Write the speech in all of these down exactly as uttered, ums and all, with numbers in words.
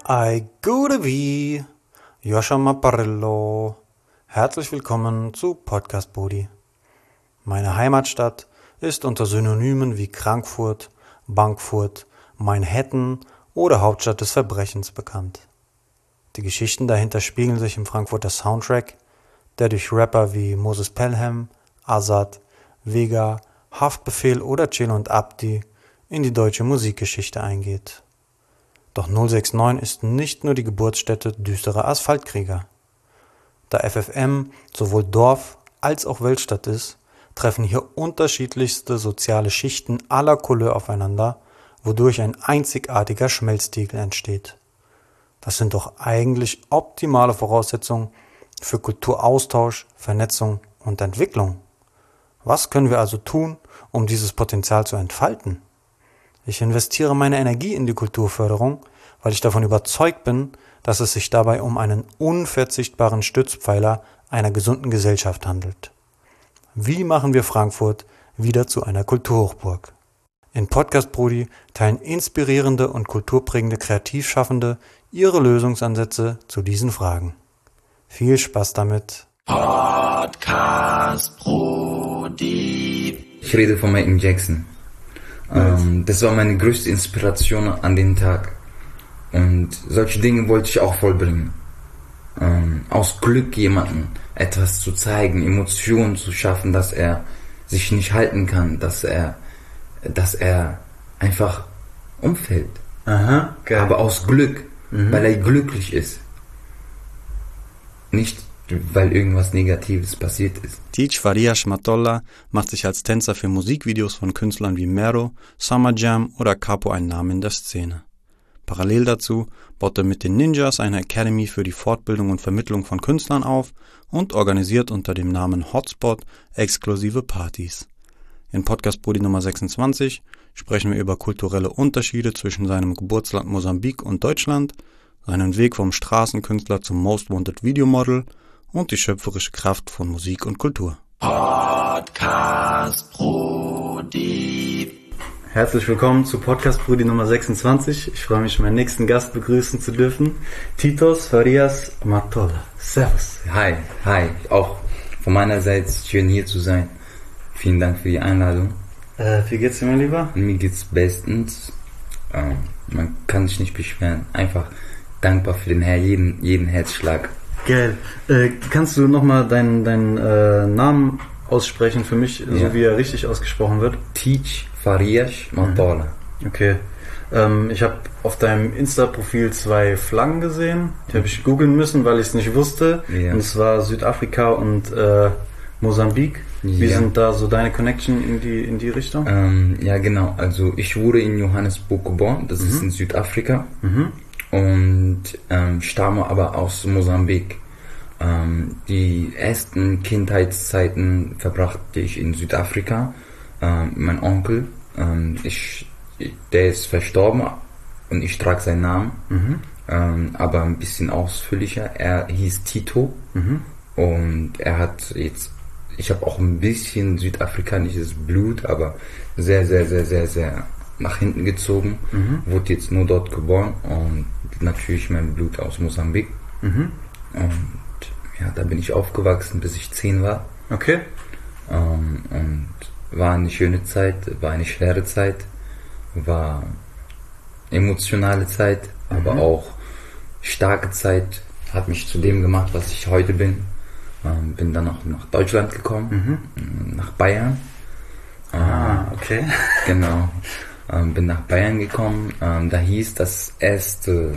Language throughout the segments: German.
Ai gute wie, Joscha Maparillo. Herzlich willkommen zu Podcast Bodi. Meine Heimatstadt ist unter Synonymen wie Frankfurt, Bankfurt, Manhattan oder Hauptstadt des Verbrechens bekannt. Die Geschichten dahinter spiegeln sich im Frankfurter Soundtrack, der durch Rapper wie Moses Pelham, Azad, Vega, Haftbefehl oder Chill und Abdi in die deutsche Musikgeschichte eingeht. Doch null sechs neun ist nicht nur die Geburtsstätte düsterer Asphaltkrieger. Da F F M sowohl Dorf als auch Weltstadt ist, treffen hier unterschiedlichste soziale Schichten aller Couleur aufeinander, wodurch ein einzigartiger Schmelztiegel entsteht. Das sind doch eigentlich optimale Voraussetzungen für Kulturaustausch, Vernetzung und Entwicklung. Was können wir also tun, um dieses Potenzial zu entfalten? Ich investiere meine Energie in die Kulturförderung, weil ich davon überzeugt bin, dass es sich dabei um einen unverzichtbaren Stützpfeiler einer gesunden Gesellschaft handelt. Wie machen wir Frankfurt wieder zu einer Kulturhochburg? In Podcast Brudi teilen inspirierende und kulturprägende Kreativschaffende ihre Lösungsansätze zu diesen Fragen. Viel Spaß damit! Podcast Brudi. Ich rede von Michael Jackson. Ähm, das war meine größte Inspiration an dem Tag. Und solche Dinge wollte ich auch vollbringen. Ähm, aus Glück jemandem etwas zu zeigen, Emotionen zu schaffen, dass er sich nicht halten kann, dass er, dass er einfach umfällt. Aha, geil. Aber aus Glück, Mhm. weil er glücklich ist. Nicht, weil irgendwas Negatives passiert ist. Teach Farias Matolla macht sich als Tänzer für Musikvideos von Künstlern wie Mero, Summer Jam oder Capo einen Namen in der Szene. Parallel dazu baut er mit den Ninjas eine Academy für die Fortbildung und Vermittlung von Künstlern auf und organisiert unter dem Namen Hotspot exklusive Partys. In Podcast Brudi Nummer sechsundzwanzig sprechen wir über kulturelle Unterschiede zwischen seinem Geburtsland Mosambik und Deutschland, seinen Weg vom Straßenkünstler zum Most Wanted Videomodel und die schöpferische Kraft von Musik und Kultur. Podcast Brudi. Herzlich willkommen zu Podcast Brudi Nummer sechsundzwanzig. Ich freue mich, meinen nächsten Gast begrüßen zu dürfen. Titos Farias Matolla. Servus. Hi, hi. Auch von meiner Seite schön hier zu sein. Vielen Dank für die Einladung. Äh, wie geht's dir, mein Lieber? Mir geht's bestens. Ähm, man kann sich nicht beschweren. Einfach dankbar für den Herr, jeden, jeden Herzschlag. Geil. Äh, kannst du nochmal deinen, deinen äh, Namen aussprechen für mich, Ja. so wie er richtig ausgesprochen wird? Teach Farias Matolla. Okay. Ähm, ich habe auf deinem Insta-Profil zwei Flaggen gesehen. Die habe ich googeln müssen, weil ich es nicht wusste. Ja. Und es war Südafrika und äh, Mosambik. Wie Ja. sind da so deine Connection in die, in die Richtung? Ähm, ja, genau. Also ich wurde in Johannesburg geboren. Das ist in Südafrika. Mhm. Und ähm, stamme aber aus Mosambik. Ähm, die ersten Kindheitszeiten verbrachte ich in Südafrika. Ähm, mein Onkel, ähm, ich, der ist verstorben und ich trage seinen Namen, Mhm. ähm, aber ein bisschen ausführlicher. Er hieß Tito Mhm. und er hat jetzt, ich habe auch ein bisschen südafrikanisches Blut, aber sehr, sehr, sehr, sehr, sehr nach hinten gezogen. Mhm. Wurde jetzt nur dort geboren und natürlich mein Blut aus Mosambik. Mhm. Und ja, da bin ich aufgewachsen, bis ich zehn war. Okay. Ähm, und war eine schöne Zeit, war eine schwere Zeit, war emotionale Zeit, aber Mhm. auch starke Zeit, hat mich zu dem gemacht, was ich heute bin. Ähm, bin dann auch nach Deutschland gekommen, Mhm. nach Bayern. Ähm, Ah, okay. Genau. Ähm, bin nach Bayern gekommen. Ähm, da hieß das erste,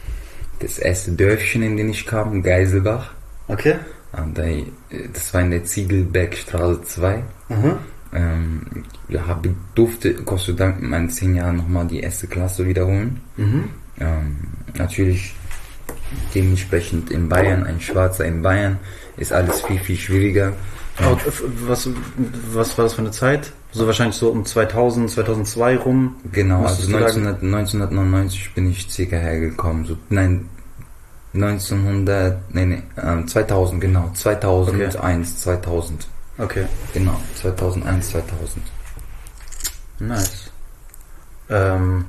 das erste Dörfchen, in dem ich kam, Geiselbach. Okay. Ähm, da, das war in der Ziegelbergstraße zwei. Mhm. Ähm, ja, hab, durfte Gott sei Dank mit meinen zehn Jahren nochmal die erste Klasse wiederholen. Mhm. Ähm, natürlich dementsprechend in Bayern, ein Schwarzer in Bayern, ist alles viel, viel schwieriger. Aber was, was war das für eine Zeit? So wahrscheinlich so um zweitausend, zweitausendzwei rum. Genau, Müsstest also du sagen? neunzehnhundert, neunzehnhundertneunundneunzig bin ich circa hergekommen. So, nein, neunzehnhundert, nee, nee, ähm, zweitausend, genau, zweitausendeins, zweitausend. Okay. Genau, zweitausendeins, zweitausend. Nice. Ähm,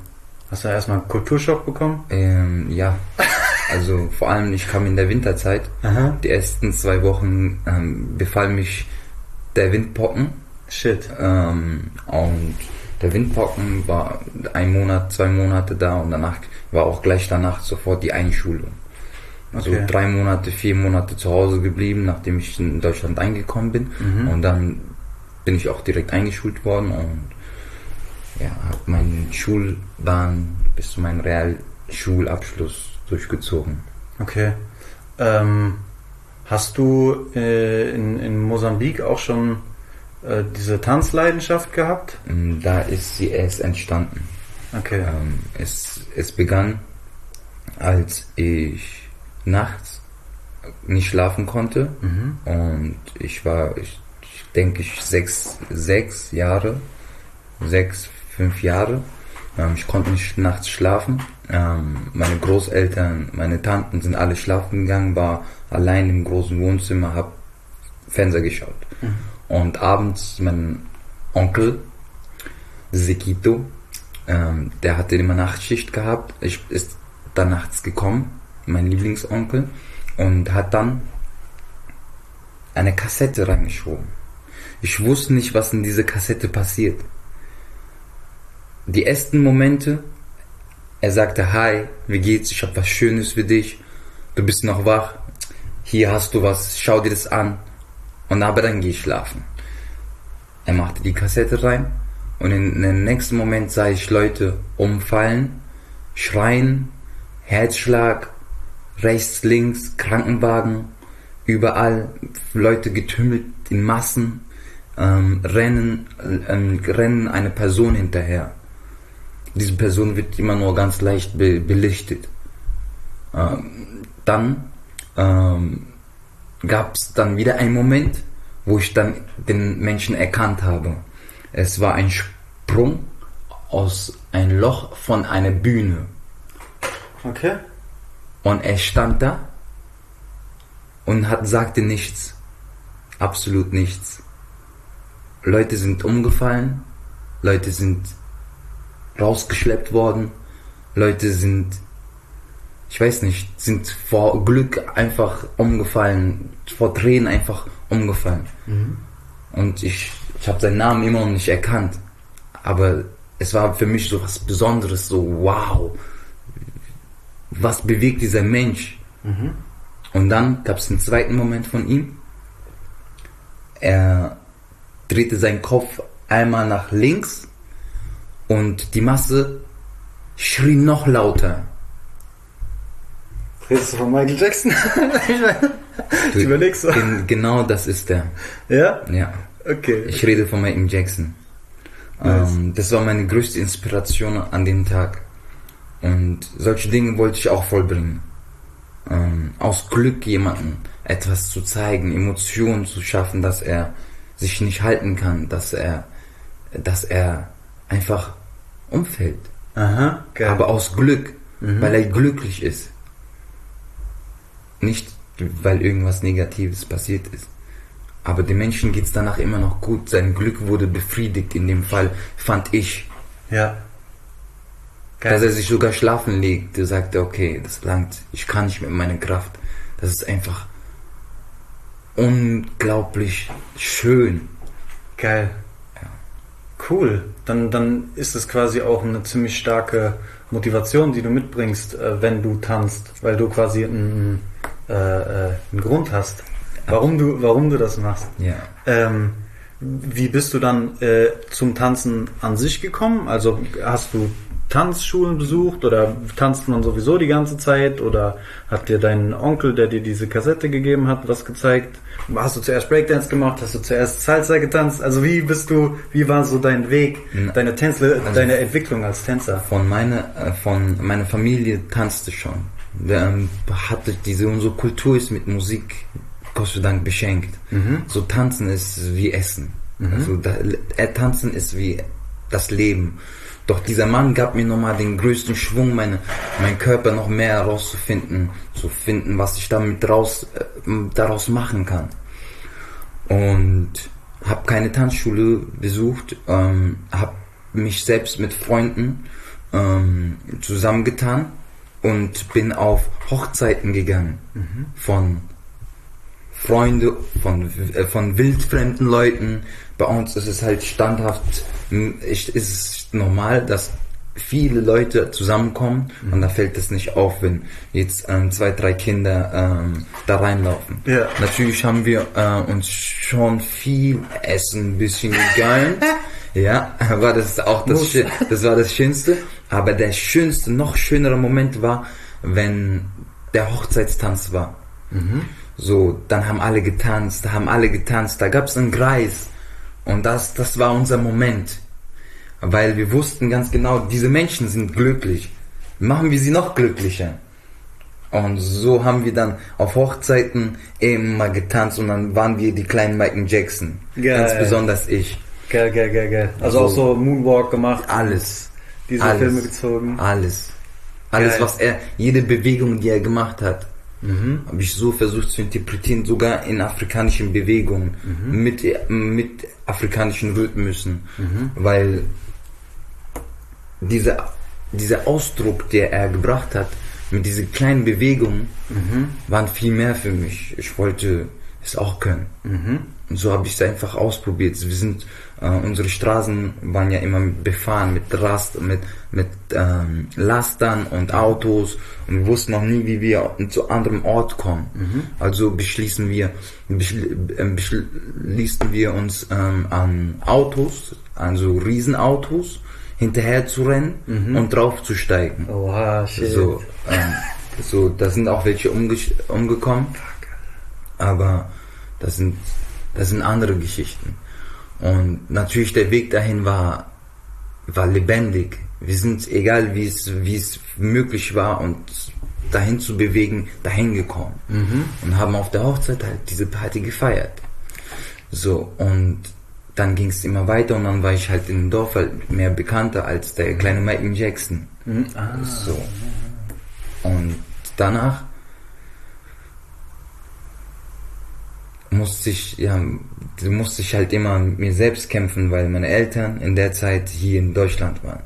Hast du erstmal einen Kulturschock bekommen? Ähm, ja, also vor allem ich kam in der Winterzeit. Aha. Die ersten zwei Wochen ähm, befall mich der Windpocken. Shit. Ähm, und der Windpocken war ein Monat, zwei Monate da und danach war auch gleich danach sofort die Einschulung. Also Okay. drei Monate, vier Monate zu Hause geblieben, nachdem ich in Deutschland eingekommen bin. Mhm. Und dann bin ich auch direkt eingeschult worden und ja, habe meinen Schulbahn bis zu meinem Realschulabschluss durchgezogen. Okay. Ähm, hast du äh, in, in Mosambik auch schon äh, diese Tanzleidenschaft gehabt? Und da ist sie erst entstanden. Okay. Ähm, es, es begann, als ich nachts nicht schlafen konnte. Mhm. Und ich war, ich, ich denke ich, sechs, sechs Jahre, sechs, fünf Jahre. Ähm, ich konnte nicht nachts schlafen. Ähm, meine Großeltern, meine Tanten sind alle schlafen gegangen, war allein im großen Wohnzimmer, hab Fernseher geschaut. Mhm. Und abends mein Onkel, Sekito, ähm, der hatte immer Nachtschicht gehabt. Ich ist dann nachts gekommen, mein Lieblingsonkel, und hat dann eine Kassette reingeschoben. Ich wusste nicht, was in dieser Kassette passiert. Die ersten Momente, er sagte, hi, wie geht's, ich habe was Schönes für dich, du bist noch wach, hier hast du was, schau dir das an, und aber dann geh ich schlafen. Er machte die Kassette rein, und in dem nächsten Moment sah ich Leute umfallen, schreien, Herzschlag, rechts, links, Krankenwagen, überall Leute getümmelt in Massen, ähm, rennen, ähm, rennen eine Person hinterher. Diese Person wird immer nur ganz leicht be- belichtet. Ähm, dann ähm, gab es dann wieder einen Moment, wo ich dann den Menschen erkannt habe. Es war ein Sprung aus ein Loch von einer Bühne. Okay. Und er stand da und hat, sagte nichts. Absolut nichts. Leute sind umgefallen, Leute sind rausgeschleppt worden, Leute sind, ich weiß nicht, sind vor Glück einfach umgefallen, vor Tränen einfach umgefallen. Mhm. Und ich, ich habe seinen Namen immer noch nicht erkannt. Aber es war für mich so was Besonderes, so wow, was bewegt dieser Mensch? Mhm. Und dann gab es einen zweiten Moment von ihm. Er drehte seinen Kopf einmal nach links und die Masse schrie noch lauter. Redest du von Michael Jackson? Ich überleg so. Gen- genau das ist der. Ja? Ja. Okay. Ich rede von Michael Jackson. Nice. Ähm, das war meine größte Inspiration an dem Tag. Und solche Dinge wollte ich auch vollbringen. Ähm, aus Glück jemandem etwas zu zeigen, Emotionen zu schaffen, dass er sich nicht halten kann, dass er, dass er einfach umfällt. Aha, geil. Aber aus Glück, Mhm. weil er glücklich ist. Nicht, weil irgendwas Negatives passiert ist. Aber den Menschen geht's danach immer noch gut. Sein Glück wurde befriedigt in dem Fall, fand ich. Ja. Geil. Dass er sich sogar schlafen legte, sagte, okay, das langt, ich kann nicht mit meiner Kraft. Das ist einfach unglaublich schön. Geil. Ja. Cool. Dann, dann ist es quasi auch eine ziemlich starke Motivation, die du mitbringst, äh, wenn du tanzt, weil du quasi einen, äh, äh, einen Grund hast, warum du, warum du das machst. Ja. Ähm, wie bist du dann äh, zum Tanzen an sich gekommen? Also hast du Tanzschulen besucht oder tanzt man sowieso die ganze Zeit oder hat dir dein Onkel, der dir diese Kassette gegeben hat, was gezeigt? Hast du zuerst Breakdance gemacht? Hast du zuerst Salsa getanzt? Also wie bist du, wie war so dein Weg, deine Tänzle, Also deine Entwicklung als Tänzer? Von meiner, äh, von meiner Familie tanzte schon. Der, ähm, hatte diese, unsere Kultur ist mit Musik, Gott sei Dank, beschenkt. Mhm. So tanzen ist wie Essen. Mhm. Also da, äh, tanzen ist wie das Leben. Doch dieser Mann gab mir nochmal den größten Schwung, meine, meinen Körper noch mehr herauszufinden, zu finden, was ich damit raus, äh, daraus machen kann. Und habe keine Tanzschule besucht, ähm, habe mich selbst mit Freunden ähm, zusammengetan und bin auf Hochzeiten gegangen mhm. von Freunde, von, äh, von wildfremden Leuten. Bei uns ist es halt standhaft, ist es normal, dass viele Leute zusammenkommen mhm. und da fällt es nicht auf, wenn jetzt ähm, zwei, drei Kinder ähm, da reinlaufen. Ja. Natürlich haben wir äh, uns schon viel Essen ein bisschen gegönnt. Ja, aber das ist auch das, Schö- das war das Schönste. Aber der schönste, noch schönere Moment war, wenn der Hochzeitstanz war. Mhm. So, dann haben alle getanzt, da haben alle getanzt, da gab's einen Kreis. Und das, das war unser Moment. Weil wir wussten ganz genau, diese Menschen sind glücklich. Machen wir sie noch glücklicher. Und so haben wir dann auf Hochzeiten immer getanzt und dann waren wir die kleinen Michael Jackson. Geil. Ganz besonders ich. Geil, geil, geil, geil. Also so, auch so Moonwalk gemacht. Alles. Diese alles, Filme gezogen. Alles. Alles, geil. Was er, jede Bewegung, die er gemacht hat, mhm. habe ich so versucht zu interpretieren, sogar in afrikanischen Bewegungen, mhm. mit, mit afrikanischen Rhythmüssen, mhm. weil dieser, dieser Ausdruck, der er gebracht hat, mit diesen kleinen Bewegungen, mhm. waren viel mehr für mich. Ich wollte es auch können. Mhm. Und so habe ich es einfach ausprobiert. Wir sind, äh, unsere Straßen waren ja immer befahren mit Rast, mit, mit ähm, Lastern und Autos und wir wussten noch nie, wie wir zu anderem Ort kommen. Mhm. Also beschließen wir, beschli- äh, beschließen wir uns ähm, an Autos, an so Riesenautos, hinterher zu rennen mhm. und drauf zu steigen. Oha, shit. So, ähm, so, da sind auch welche umge- umgekommen, aber das sind, das sind andere Geschichten. Und natürlich der Weg dahin war, war lebendig. Wir sind, egal wie es, wie es möglich war, und dahin zu bewegen, dahin gekommen. Mhm. Und haben auf der Hochzeit halt diese Party gefeiert. So, und dann ging es immer weiter und dann war ich halt im Dorf halt mehr bekannter als der kleine Michael Jackson. Mhm. Ah. So. Und danach musste ich, ja, musste ich halt immer mit mir selbst kämpfen, weil meine Eltern in der Zeit hier in Deutschland waren.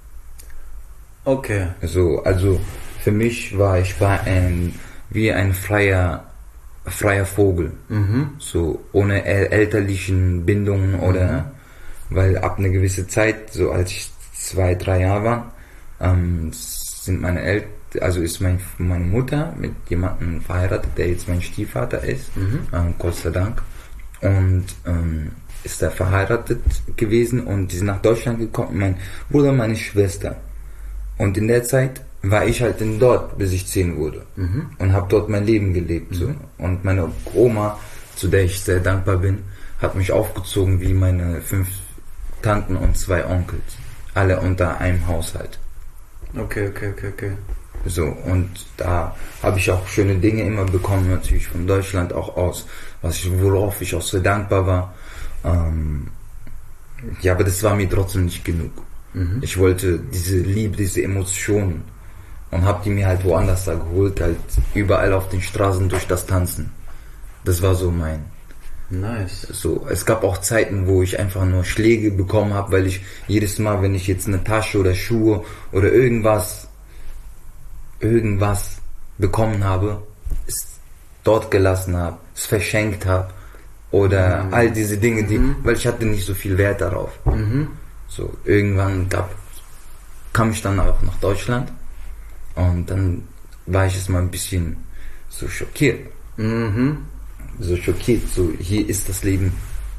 Okay. So, also für mich war ich war ein, wie ein freier freier Vogel, mhm. so ohne el- elterlichen Bindungen oder, mhm. weil ab einer gewissen Zeit, so als ich zwei, drei Jahre war, ähm, sind meine Eltern, also ist mein, meine Mutter mit jemandem verheiratet, der jetzt mein Stiefvater ist, mhm. ähm, Gott sei Dank, und ähm, ist da verheiratet gewesen und die sind nach Deutschland gekommen, mein Bruder und meine Schwester. Und in der Zeit war ich halt in dort, bis ich zehn wurde. Mhm. Und habe dort mein Leben gelebt. Mhm. So. Und meine Oma, zu der ich sehr dankbar bin, hat mich aufgezogen wie meine fünf Tanten und zwei Onkels. Alle unter einem Haushalt. Okay, okay, okay, okay. So, und da habe ich auch schöne Dinge immer bekommen, natürlich von Deutschland auch aus, was ich, worauf ich auch sehr dankbar war. Ähm, ja, aber das war mir trotzdem nicht genug. Mhm. Ich wollte diese Liebe, diese Emotionen, und hab die mir halt woanders da geholt, halt überall auf den Straßen durch das Tanzen. Das war so mein. Nice. So, es gab auch Zeiten, wo ich einfach nur Schläge bekommen habe, weil ich jedes Mal, wenn ich jetzt eine Tasche oder Schuhe oder irgendwas, irgendwas bekommen habe, es dort gelassen habe, es verschenkt habe oder mhm. all diese Dinge, die, mhm. weil ich hatte nicht so viel Wert darauf. Mhm. So, irgendwann gab, kam ich dann auch nach Deutschland. Und dann war ich jetzt mal ein bisschen so schockiert. Mhm. So schockiert. So, hier ist das Leben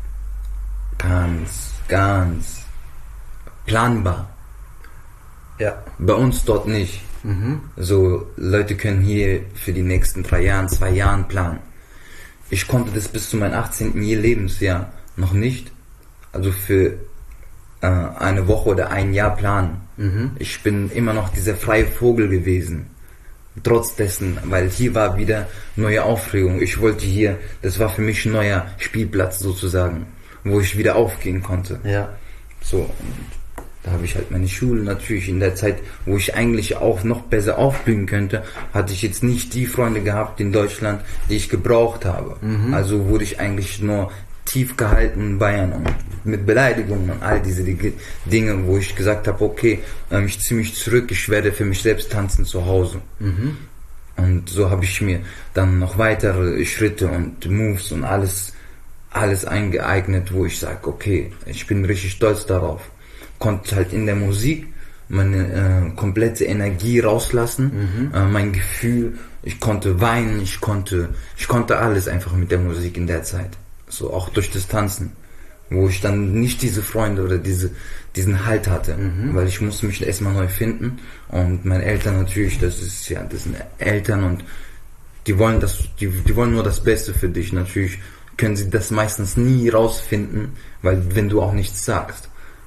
ganz, ganz planbar. Ja. Bei uns dort nicht. Mhm. So, Leute können hier für die nächsten drei Jahren, zwei Jahren planen. Ich konnte das bis zu meinem achtzehnten Lebensjahr noch nicht. Also für äh, eine Woche oder ein Jahr planen. Mhm. Ich bin immer noch dieser freie Vogel gewesen. Trotz dessen, weil hier war wieder neue Aufregung. Ich wollte hier, das war für mich ein neuer Spielplatz sozusagen, wo ich wieder aufgehen konnte. Ja. So, und da habe ich halt meine Schule natürlich in der Zeit, wo ich eigentlich auch noch besser aufblühen könnte, hatte ich jetzt nicht die Freunde gehabt in Deutschland, die ich gebraucht habe. Mhm. Also wurde ich eigentlich nur tief gehalten in Bayern und mit Beleidigungen und all diese die Dinge, wo ich gesagt habe, okay, ähm, ich ziehe mich zurück, ich werde für mich selbst tanzen zu Hause. Mhm. Und so habe ich mir dann noch weitere Schritte und Moves und alles, alles eingeeignet, wo ich sage, okay, ich bin richtig stolz darauf. Konnte halt in der Musik meine äh, komplette Energie rauslassen, mhm. äh, mein Gefühl, ich konnte weinen, ich konnte, ich konnte alles einfach mit der Musik in der Zeit. So auch durch das Tanzen, wo ich dann nicht diese Freunde oder diese, diesen Halt hatte, mhm. weil ich musste mich erstmal neu finden und meine Eltern natürlich, das ist ja, das sind Eltern und die wollen das, die, die wollen nur das Beste für dich. Natürlich können sie das meistens nie rausfinden, weil wenn du auch nichts sagst.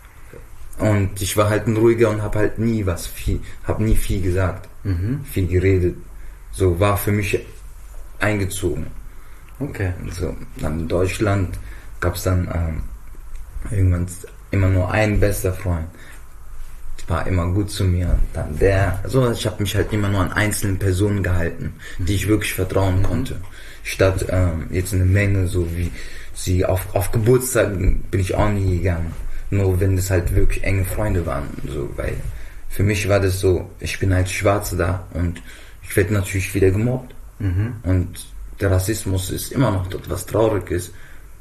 Und ich war halt ein ruhiger und habe halt nie was viel, habe nie viel gesagt, mhm. viel geredet. So war für mich eingezogen. Okay. So, dann in Deutschland gab es dann ähm, irgendwann immer nur einen bester Freund. War immer gut zu mir. Dann der, so ich habe mich halt immer nur an einzelnen Personen gehalten, die ich wirklich vertrauen mhm. konnte. Statt ähm, jetzt eine Menge, so wie sie auf auf Geburtstagen bin ich auch nie gegangen. Nur wenn das halt wirklich enge Freunde waren, so, weil für mich war das so, ich bin halt Schwarze da und ich werde natürlich wieder gemobbt. Mhm. Und der Rassismus ist immer noch dort, was traurig ist.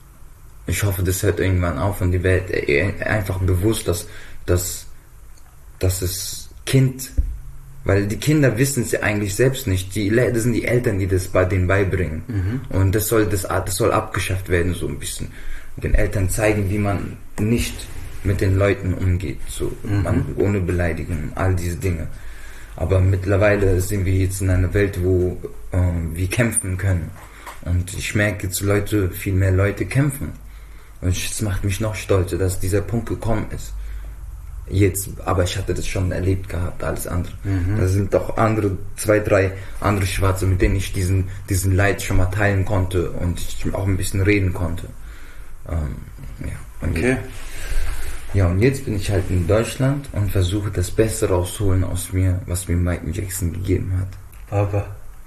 Ich hoffe, das hört irgendwann auf und die Welt einfach bewusst, dass, dass, dass das Kind, weil die Kinder wissen es ja eigentlich selbst nicht, die, das sind die Eltern, die das bei denen beibringen. Mhm. Und das soll, das, das soll abgeschafft werden, so ein bisschen. Den Eltern zeigen, wie man nicht mit den Leuten umgeht, so mhm. man, ohne Beleidigung, all diese Dinge. Aber mittlerweile sind wir jetzt in einer Welt, wo äh, wir kämpfen können. Und ich merke jetzt Leute, viel mehr Leute kämpfen. Und es macht mich noch stolzer, dass dieser Punkt gekommen ist. Jetzt, aber ich hatte das schon erlebt gehabt, alles andere. Mhm. Da sind doch andere, zwei, drei andere Schwarze, mit denen ich diesen, diesen Leid schon mal teilen konnte und ich auch ein bisschen reden konnte. Ähm, ja. Und okay. Jetzt, ja, und jetzt bin ich halt in Deutschland und versuche das Beste rausholen aus mir, was mir Michael Jackson gegeben hat. Aber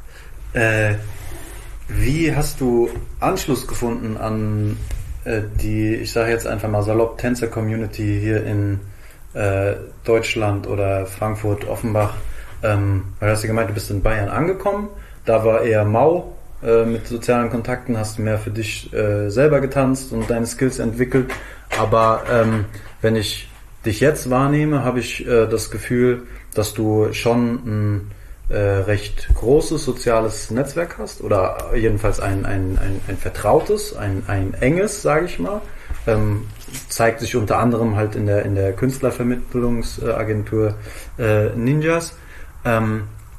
äh, wie hast du Anschluss gefunden an äh, die, ich sage jetzt einfach mal salopp, Tänzer-Community hier in äh, Deutschland oder Frankfurt, Offenbach? Ähm, weil du hast ja gemeint, du bist in Bayern angekommen, da war eher mau äh, mit sozialen Kontakten, hast du mehr für dich äh, selber getanzt und deine Skills entwickelt. Aber ähm, wenn ich dich jetzt wahrnehme, habe ich äh, das Gefühl, dass du schon ein äh, recht großes soziales Netzwerk hast oder jedenfalls ein, ein, ein, ein vertrautes, ein, ein enges, sage ich mal. Ähm, zeigt sich unter anderem halt in der, in der Künstlervermittlungsagentur äh, Ninjas. Ähm,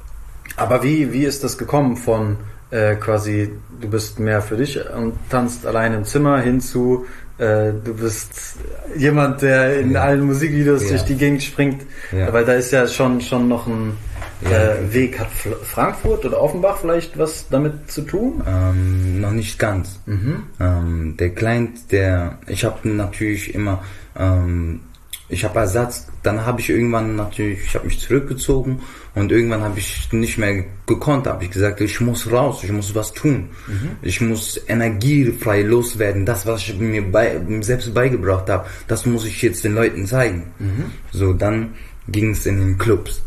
aber wie, wie ist das gekommen von äh, quasi, du bist mehr für dich und tanzt allein im Zimmer hin zu Äh, du bist jemand, der in ja. allen Musikvideos ja. durch die Gegend springt, ja. weil da ist ja schon schon noch ein ja. äh, Weg. Hat Frankfurt oder Offenbach vielleicht was damit zu tun? Ähm, noch nicht ganz. Mhm. Ähm, der Client, der, ich habe natürlich immer, ähm, ich habe Ersatz, dann habe ich irgendwann natürlich, ich habe mich zurückgezogen und irgendwann habe ich nicht mehr gekonnt, habe ich gesagt, ich muss raus, ich muss was tun, mhm. ich muss energiefrei loswerden, das, was ich mir bei, selbst beigebracht habe, das muss ich jetzt den Leuten zeigen. Mhm. So, dann ging es in den Clubs,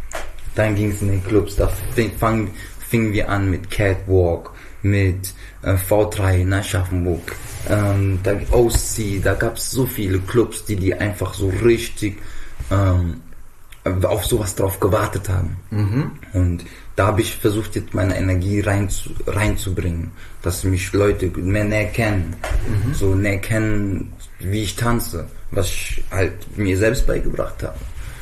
dann ging es in den Clubs, da fing, fang, fingen wir an mit Catwalk, mit äh, V drei in Aschaffenburg, ähm, da O C, da gab es so viele Clubs, die die einfach so richtig ähm, auf sowas drauf gewartet haben. Mhm. Und da habe ich versucht, jetzt meine Energie rein zu, reinzubringen, dass mich Leute mehr näher kennen, mhm. so näher kennen, wie ich tanze, was ich halt mir selbst beigebracht habe.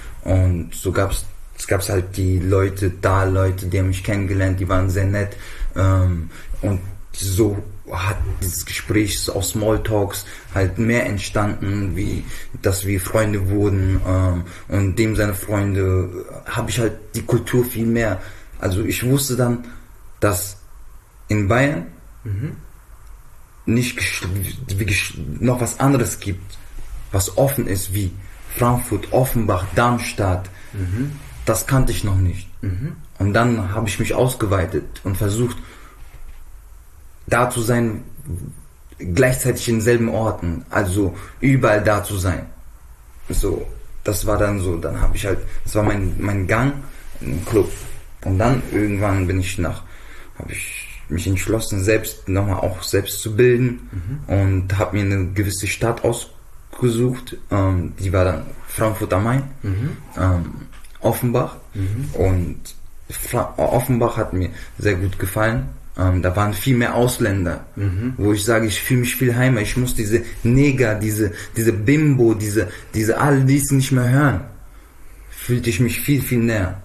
Und so gab's es gab's halt die Leute da, Leute, die haben mich kennengelernt, die waren sehr nett, ähm, und so hat dieses Gespräch aus Smalltalks halt mehr entstanden, wie dass wir Freunde wurden, ähm, und dem seine Freunde habe ich halt die Kultur viel mehr. Also ich wusste dann, dass in Bayern mhm. nicht noch was anderes gibt, was offen ist wie Frankfurt, Offenbach, Darmstadt. Mhm. Das kannte ich noch nicht. Mhm. Und dann habe ich mich ausgeweitet und versucht, da zu sein, gleichzeitig in selben Orten, also überall da zu sein. So, das war dann so, dann habe ich halt, das war mein, mein Gang im Club. Und dann irgendwann bin ich nach, habe ich mich entschlossen, selbst nochmal auch selbst zu bilden mhm. und habe mir eine gewisse Stadt ausgesucht, ähm, die war dann Frankfurt am Main, mhm. ähm, Offenbach mhm. und Fra- Offenbach hat mir sehr gut gefallen. Ähm, da waren viel mehr Ausländer, mhm. wo ich sage, ich fühle mich viel heimer. Ich muss diese Neger, diese diese Bimbo, diese diese alle, die es nicht mehr hören, fühlte ich mich viel viel näher.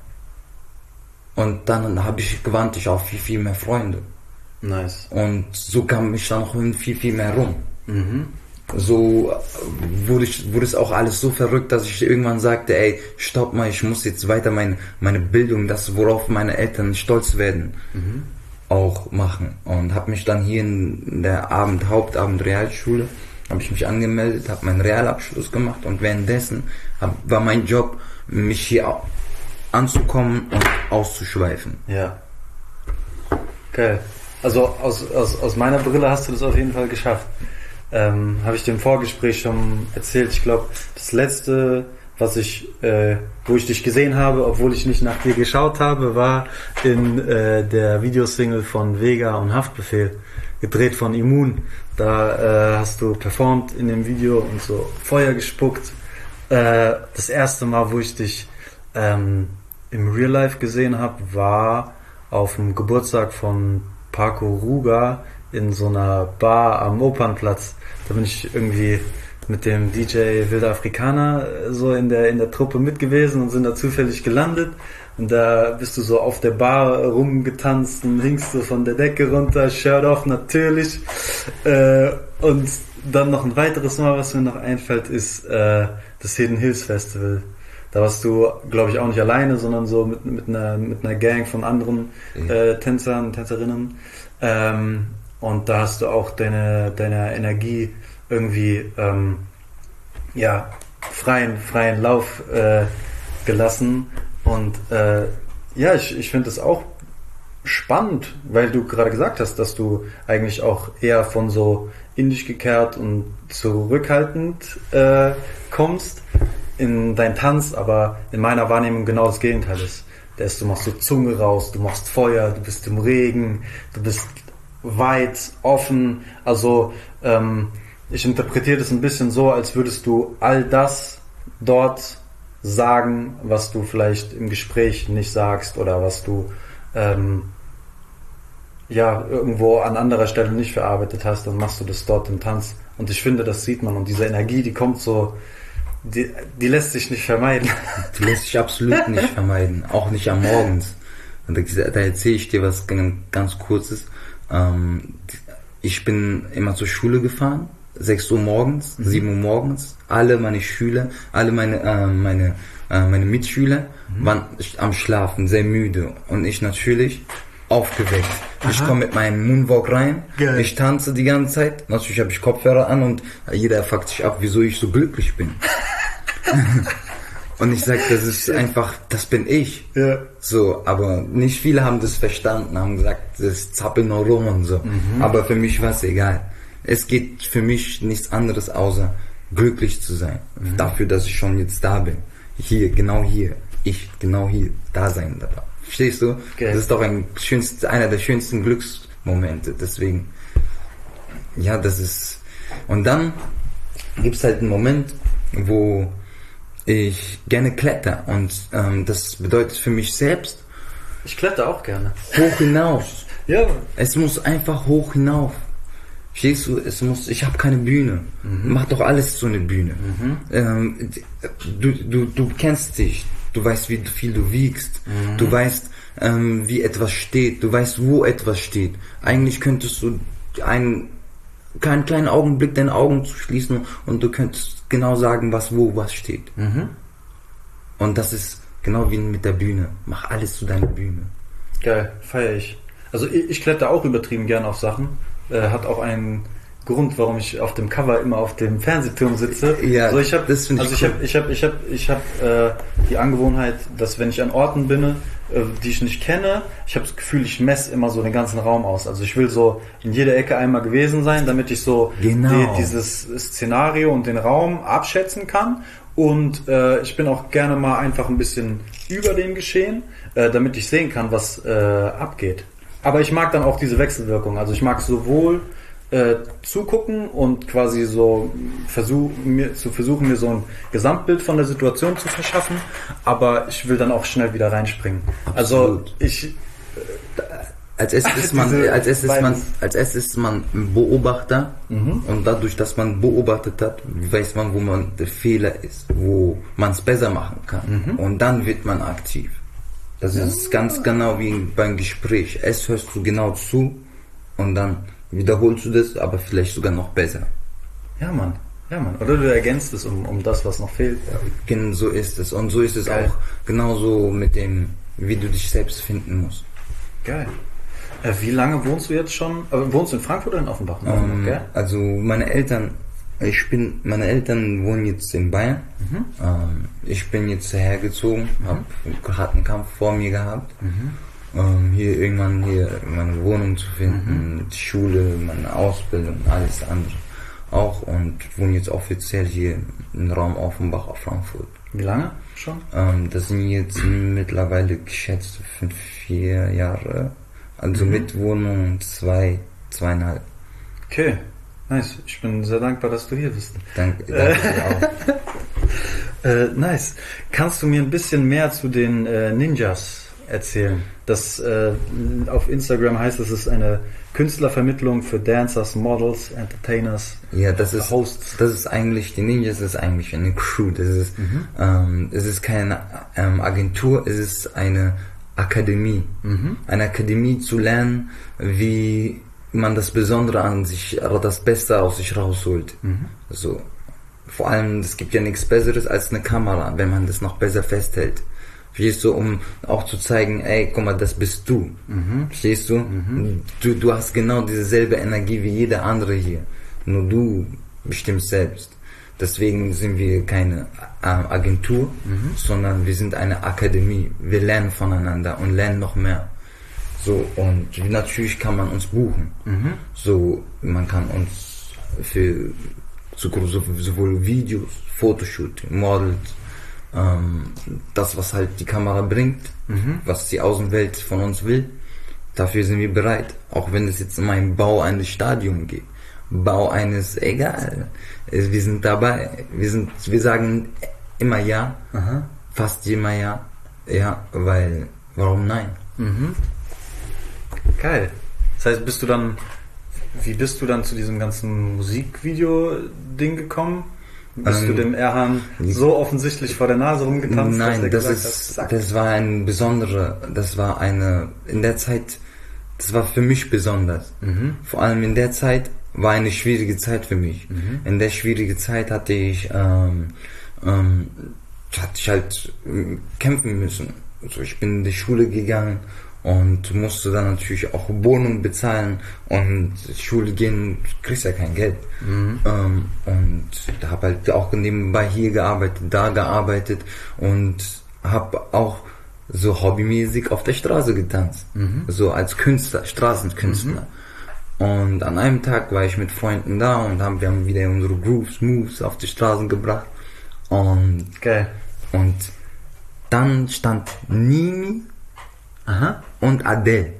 Und dann habe ich gewandt, ich auch viel viel mehr Freunde. Nice. Und so kam ich dann noch viel viel mehr rum. Mhm. So wurde ich wurde es auch alles so verrückt, dass ich irgendwann sagte, ey, stopp mal, ich muss jetzt weiter meine meine Bildung, das worauf meine Eltern stolz werden. Mhm. auch machen und habe mich dann hier in der Abend Hauptabend Realschule habe ich mich angemeldet, habe meinen Realabschluss gemacht und währenddessen hab, war mein Job, mich hier anzukommen und auszuschweifen. Ja. Geil. Also aus, aus, aus meiner Brille hast du das auf jeden Fall geschafft. Ähm, habe ich dir im Vorgespräch schon erzählt. Ich glaube, das letzte, was ich, äh, wo ich dich gesehen habe, obwohl ich nicht nach dir geschaut habe, war in äh, der Videosingle von Vega und Haftbefehl, gedreht von Immun. Da äh, hast du performt in dem Video und so Feuer gespuckt. Äh, das erste Mal, wo ich dich ähm, im Real Life gesehen habe, war auf dem Geburtstag von Paco Ruga in so einer Bar am Opernplatz. Da bin ich irgendwie mit dem D J Wilder Afrikaner so in der in der Truppe mit gewesen und sind da zufällig gelandet. Und da bist du so auf der Bar rumgetanzt und hingst so von der Decke runter, Shirt off natürlich. Äh, und dann noch ein weiteres Mal, was mir noch einfällt, ist äh, das Hidden Hills Festival. Da warst du, glaube ich, auch nicht alleine, sondern so mit, mit, einer, mit einer Gang von anderen äh, Tänzern, Tänzerinnen. Ähm, und da hast du auch deine, deine Energie irgendwie ähm, ja, freien, freien Lauf äh, gelassen. Und äh, ja, ich, ich finde es auch spannend, weil du gerade gesagt hast, dass du eigentlich auch eher von so in dich gekehrt und zurückhaltend äh, kommst in deinen Tanz, aber in meiner Wahrnehmung genau das Gegenteil ist. Da ist, du machst so Zunge raus, du machst Feuer, du bist im Regen, du bist weit, offen. Also ähm, ich interpretiere das ein bisschen so, als würdest du all das dort sagen, was du vielleicht im Gespräch nicht sagst oder was du ähm, ja irgendwo an anderer Stelle nicht verarbeitet hast, dann machst du das dort im Tanz. Und ich finde, das sieht man. Und diese Energie, die kommt so, die, die lässt sich nicht vermeiden. Die lässt sich absolut nicht vermeiden, auch nicht am Morgens. Und da, da erzähle ich dir was ganz Kurzes. Ähm, ich bin immer zur Schule gefahren, sechs Uhr morgens, mhm. sieben Uhr morgens. Alle meine Schüler, alle meine äh, meine äh, meine Mitschüler mhm. waren am Schlafen, sehr müde. Und ich natürlich aufgeweckt. Aha. Ich komme mit meinem Moonwalk rein, Geil. Ich tanze die ganze Zeit. Natürlich habe ich Kopfhörer an und jeder fuckt sich ab, wieso ich so glücklich bin. Und ich sage, das ist einfach, das bin ich. Ja. So, aber nicht viele haben das verstanden, haben gesagt, das zappelt nur rum und so. Mhm. Aber für mich war es egal. Es geht für mich nichts anderes außer glücklich zu sein. Mhm. Dafür, dass ich schon jetzt da bin. Hier, genau hier. Ich, genau hier, da sein darf. Verstehst du? Okay. Das ist doch ein schönst, einer der schönsten Glücksmomente. Deswegen, ja, das ist... Und dann gibt's halt einen Moment, wo ich gerne kletter. Und ähm, das bedeutet für mich selbst... Ich kletter auch gerne. Hoch hinaus. Ja. Es muss einfach hoch hinauf. Verstehst du, es muss, ich habe keine Bühne. Mhm. Mach doch alles zu einer Bühne. Mhm. Ähm, du, du, du kennst dich. Du weißt, wie viel du wiegst. Mhm. Du weißt, ähm, wie etwas steht. Du weißt, wo etwas steht. Eigentlich könntest du einen, keinen kleinen Augenblick deine Augen zu schließen und du könntest genau sagen, was wo was steht. Mhm. Und das ist genau wie mit der Bühne. Mach alles zu deiner Bühne. Geil, feier ich. Also ich, ich kletter auch übertrieben gern auf Sachen. Äh, hat auch einen Grund, warum ich auf dem Cover immer auf dem Fernsehturm sitze. Ja, also ich habe, also ich habe, ich habe, ich habe, ich habe äh, die Angewohnheit, dass wenn ich an Orten bin, äh, die ich nicht kenne, ich habe das Gefühl, ich messe immer so den ganzen Raum aus. Also ich will so in jeder Ecke einmal gewesen sein, damit ich so Genau. die, dieses Szenario und den Raum abschätzen kann. Und äh, ich bin auch gerne mal einfach ein bisschen über dem Geschehen, äh, damit ich sehen kann, was äh, abgeht. Aber ich mag dann auch diese Wechselwirkung. Also ich mag sowohl äh, zugucken und quasi so versuch, mir, zu versuchen, mir so ein Gesamtbild von der Situation zu verschaffen, aber ich will dann auch schnell wieder reinspringen. Absolut. Also ich... Als erstes ist man, Diese als erstes ist man, beides. als erstes ist man ein Beobachter Mhm. und dadurch, dass man beobachtet hat, weiß man, wo man der Fehler ist, wo man es besser machen kann. Mhm. Und dann wird man aktiv. Das ist ganz genau wie beim Gespräch. Erst hörst du genau zu und dann wiederholst du das, aber vielleicht sogar noch besser. Ja, Mann. Ja, Mann. Oder du ergänzt es um, um das, was noch fehlt. Genau so ist es. Und so ist es Geil. auch genauso mit dem, wie du dich selbst finden musst. Geil. Äh, wie lange wohnst du jetzt schon? Äh, wohnst du in Frankfurt oder in Offenbach? In Offenbach, Ähm, gell? also meine Eltern, ich bin, meine Eltern wohnen jetzt in Bayern. Mhm. Ähm, ich bin jetzt hergezogen, Mhm. habe gerade einen Kampf vor mir gehabt. Mhm. Ähm, hier irgendwann hier meine Wohnung zu finden, Mhm. die Schule, meine Ausbildung, alles andere auch und wohne jetzt offiziell hier im Raum Offenbach auf Frankfurt. Wie lange schon? Ähm, das sind jetzt mittlerweile geschätzt fünf, vier Jahre. Also Mhm. mit Wohnung zwei, zweieinhalb. Okay, nice. Ich bin sehr dankbar, dass du hier bist. Danke, danke dir auch. Äh, nice. Kannst du mir ein bisschen mehr zu den äh, Ninjas erzählen? Das äh, auf Instagram heißt es, es ist eine Künstlervermittlung für Dancers, Models, Entertainers, Ja, das ist, Hosts. das ist eigentlich, die Ninjas ist eigentlich eine Crew. Das ist, Mhm. ähm, es ist keine ähm, Agentur, es ist eine Akademie. Mhm. Eine Akademie zu lernen, wie man das Besondere an sich, oder das Beste aus sich rausholt. Mhm. So. Vor allem, es gibt ja nichts Besseres als eine Kamera, wenn man das noch besser festhält. Verstehst du, um auch zu zeigen, ey, guck mal, das bist du. Mhm. Verstehst du? Mhm. Du, du hast genau dieselbe Energie wie jeder andere hier. Nur du bestimmst selbst. Deswegen sind wir keine äh, Agentur, Mhm. sondern wir sind eine Akademie. Wir lernen voneinander und lernen noch mehr. So, und natürlich kann man uns buchen. Mhm. So, man kann uns für so, so, sowohl Videos, Fotoshooting, Models, ähm, das, was halt die Kamera bringt, Mhm. was die Außenwelt von uns will, dafür sind wir bereit. Auch wenn es jetzt um einen Bau eines Stadions geht. Bau eines, egal. Wir sind dabei. Wir sind, wir sagen immer ja. Aha. Fast immer ja. Ja, weil, warum nein? Mhm. Geil. Das heißt, bist du dann, wie bist du dann zu diesem ganzen Musikvideo-Ding gekommen? Bist Ähm, du dem Erhan so offensichtlich vor der Nase rumgetanzt? dass er Nein, das gesagt ist, hat, zack? das war ein besondere, das war eine, in der Zeit, das war für mich besonders. Mhm. Vor allem in der Zeit war eine schwierige Zeit für mich. Mhm. In der schwierigen Zeit hatte ich, ähm, ähm, hatte ich halt ähm, kämpfen müssen. Also ich bin in die Schule gegangen und musste dann natürlich auch Wohnung bezahlen und Schule gehen, du kriegst ja kein Geld. Mhm. Ähm, und da habe halt auch nebenbei hier gearbeitet, da gearbeitet und habe auch so hobbymäßig auf der Straße getanzt. Mhm. So als Künstler, Straßenkünstler. Und an einem Tag war ich mit Freunden da und haben, wir haben wieder unsere Grooves, Moves auf die Straßen gebracht. Und, Geil. und dann stand Nimi Aha. und Adele.